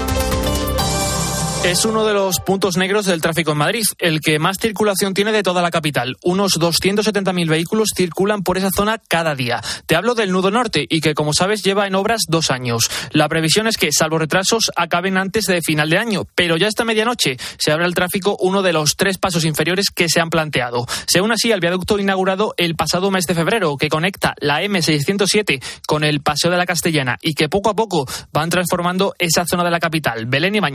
Es uno de los puntos negros del tráfico en Madrid, el que más circulación tiene de toda la capital. Unos doscientos setenta mil vehículos circulan por esa zona cada día. Te hablo del Nudo Norte y que, como sabes, lleva en obras dos años. La previsión es que, salvo retrasos, acaben antes de final de año, pero ya esta medianoche se abre al tráfico uno de los tres pasos inferiores que se han planteado. Se une así al viaducto inaugurado el pasado mes de febrero, que conecta la eme seiscientos siete con el Paseo de la Castellana y que poco a poco van transformando esa zona de la capital. Belén Ibáñez.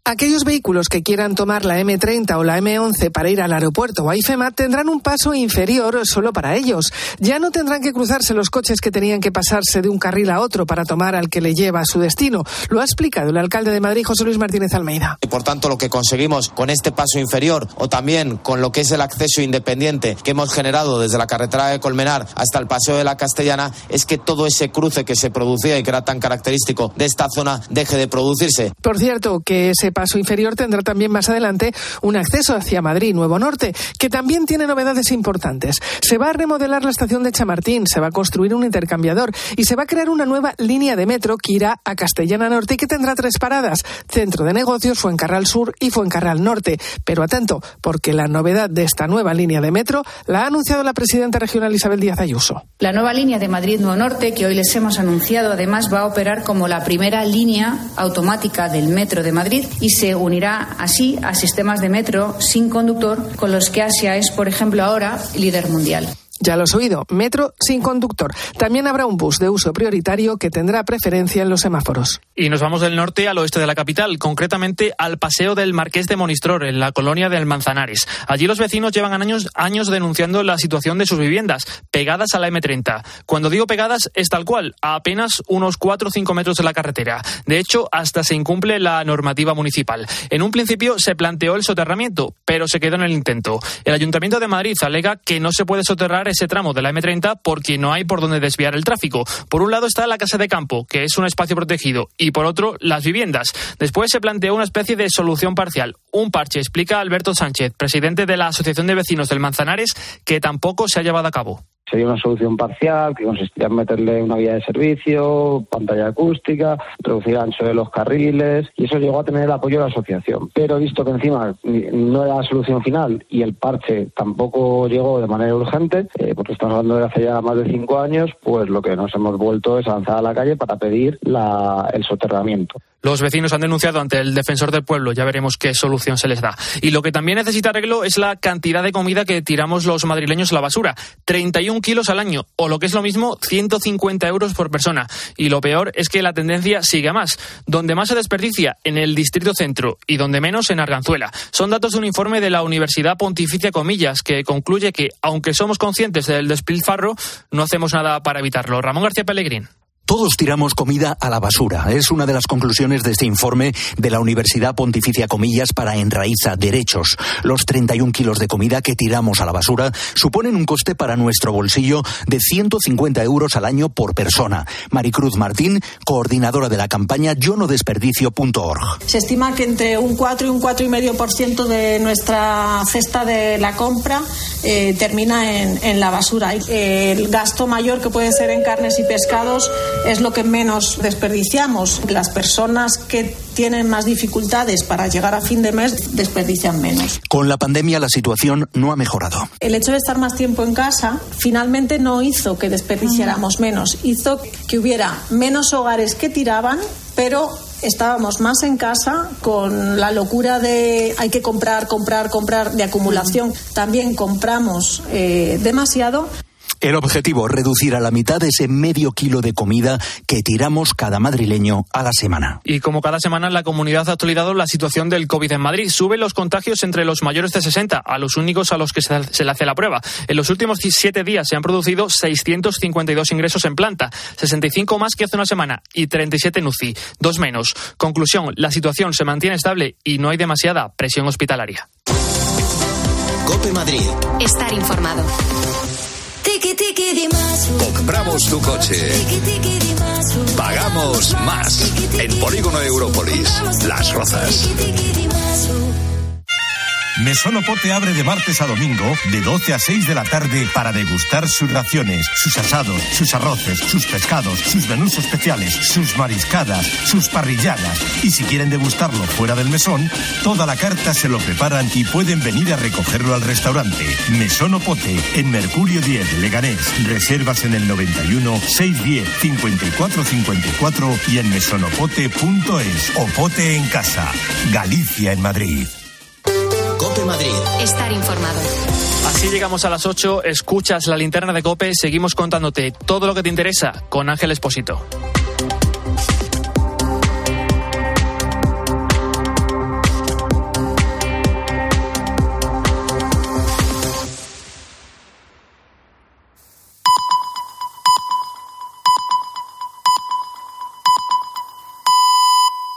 Aquellos vehículos que quieran tomar la eme treinta o la eme once para ir al aeropuerto o a IFEMA tendrán un paso inferior solo para ellos. Ya no tendrán que cruzarse los coches que tenían que pasarse de un carril a otro para tomar al que le lleva a su destino. Lo ha explicado el alcalde de Madrid, José Luis Martínez Almeida. Y por tanto, lo que conseguimos con este paso inferior o también con lo que es el acceso independiente que hemos generado desde la carretera de Colmenar hasta el Paseo de la Castellana es que todo ese cruce que se producía y que era tan característico de esta zona deje de producirse. Por cierto, que ese paso inferior tendrá también más adelante un acceso hacia Madrid Nuevo Norte, que también tiene novedades importantes. Se va a remodelar la estación de Chamartín, se va a construir un intercambiador y se va a crear una nueva línea de metro que irá a Castellana Norte y que tendrá tres paradas: Centro de Negocios, Fuencarral Sur y Fuencarral Norte. Pero atento, porque la novedad de esta nueva línea de metro la ha anunciado la presidenta regional Isabel Díaz Ayuso. La nueva línea de Madrid Nuevo Norte, que hoy les hemos anunciado, además va a operar como la primera línea automática del metro de Madrid y se unirá así a sistemas de metro sin conductor con los que Asia es, por ejemplo, ahora líder mundial. Ya lo has oído, metro sin conductor. También habrá un bus de uso prioritario que tendrá preferencia en los semáforos. Y nos vamos del norte al oeste de la capital, concretamente al Paseo del Marqués de Monistrol, en la colonia del Manzanares. Allí los vecinos llevan años, años denunciando la situación de sus viviendas, pegadas a la eme treinta. Cuando digo pegadas, es tal cual, a apenas unos cuatro o cinco metros de la carretera. De hecho, hasta se incumple la normativa municipal. En un principio se planteó el soterramiento, pero se quedó en el intento. El Ayuntamiento de Madrid alega que no se puede soterrar ese tramo de la eme treinta porque no hay por dónde desviar el tráfico. Por un lado está la Casa de Campo, que es un espacio protegido, y por otro, las viviendas. Después se planteó una especie de solución parcial, un parche, explica Alberto Sánchez, presidente de la Asociación de Vecinos del Manzanares, que tampoco se ha llevado a cabo. Sería una solución parcial que consistiría en meterle una vía de servicio, pantalla acústica, reducir el ancho de los carriles, y eso llegó a tener el apoyo de la asociación. Pero visto que encima no era la solución final y el parche tampoco llegó de manera urgente, eh, porque estamos hablando de hace ya más de cinco años, pues lo que nos hemos vuelto es a lanzar a la calle para pedir la, el soterramiento. Los vecinos han denunciado ante el defensor del pueblo, ya veremos qué solución se les da. Y lo que también necesita arreglo es la cantidad de comida que tiramos los madrileños a la basura. treinta y un kilos al año, o lo que es lo mismo, ciento cincuenta euros por persona. Y lo peor es que la tendencia sigue a más. Donde más se desperdicia, en el Distrito Centro, y donde menos, en Arganzuela. Son datos de un informe de la Universidad Pontificia Comillas, que concluye que, aunque somos conscientes del despilfarro, no hacemos nada para evitarlo. Ramón García Pellegrín. Todos tiramos comida a la basura. Es una de las conclusiones de este informe de la Universidad Pontificia Comillas para Enraiza Derechos. Los treinta y un kilos de comida que tiramos a la basura suponen un coste para nuestro bolsillo de ciento cincuenta euros al año por persona. Maricruz Martín, coordinadora de la campaña yo no desperdicio punto org. Se estima que entre un cuatro y un cuatro coma cinco por ciento de nuestra cesta de la compra eh, termina en, en la basura. Eh, el gasto mayor, que puede ser en carnes y pescados, es lo que menos desperdiciamos. Las personas que tienen más dificultades para llegar a fin de mes desperdician menos. Con la pandemia la situación no ha mejorado. El hecho de estar más tiempo en casa finalmente no hizo que desperdiciáramos menos, hizo que hubiera menos hogares que tiraban, pero estábamos más en casa con la locura de hay que comprar, comprar, comprar, de acumulación. También compramos eh, demasiado. El objetivo, reducir a la mitad ese medio kilo de comida que tiramos cada madrileño a la semana. Y como cada semana, la comunidad ha actualizado la situación del COVID en Madrid. Suben los contagios entre los mayores de sesenta, a los únicos a los que se, se le hace la prueba. En los últimos siete días se han producido seiscientos cincuenta y dos ingresos en planta, sesenta y cinco más que hace una semana y treinta y siete en U C I, dos menos. Conclusión, la situación se mantiene estable y no hay demasiada presión hospitalaria. COPE Madrid. Estar informado. Compramos tu coche. Pagamos más. En Polígono Európolis, Las Rozas. Mesonopote abre de martes a domingo de doce a seis de la tarde para degustar sus raciones, sus asados, sus arroces, sus pescados, sus menús especiales, sus mariscadas, sus parrilladas. Y si quieren degustarlo fuera del mesón, toda la carta se lo preparan y pueden venir a recogerlo al restaurante. Mesonopote, en Mercurio diez, Leganés. Reservas en el noventa y uno, seiscientos diez, cincuenta y cuatro cincuenta y cuatro y en mesonopote punto es. Opote en casa. Galicia en Madrid. COPE Madrid. Estar informado. Así llegamos a las ocho, escuchas la linterna de COPE, seguimos contándote todo lo que te interesa con Ángel Expósito.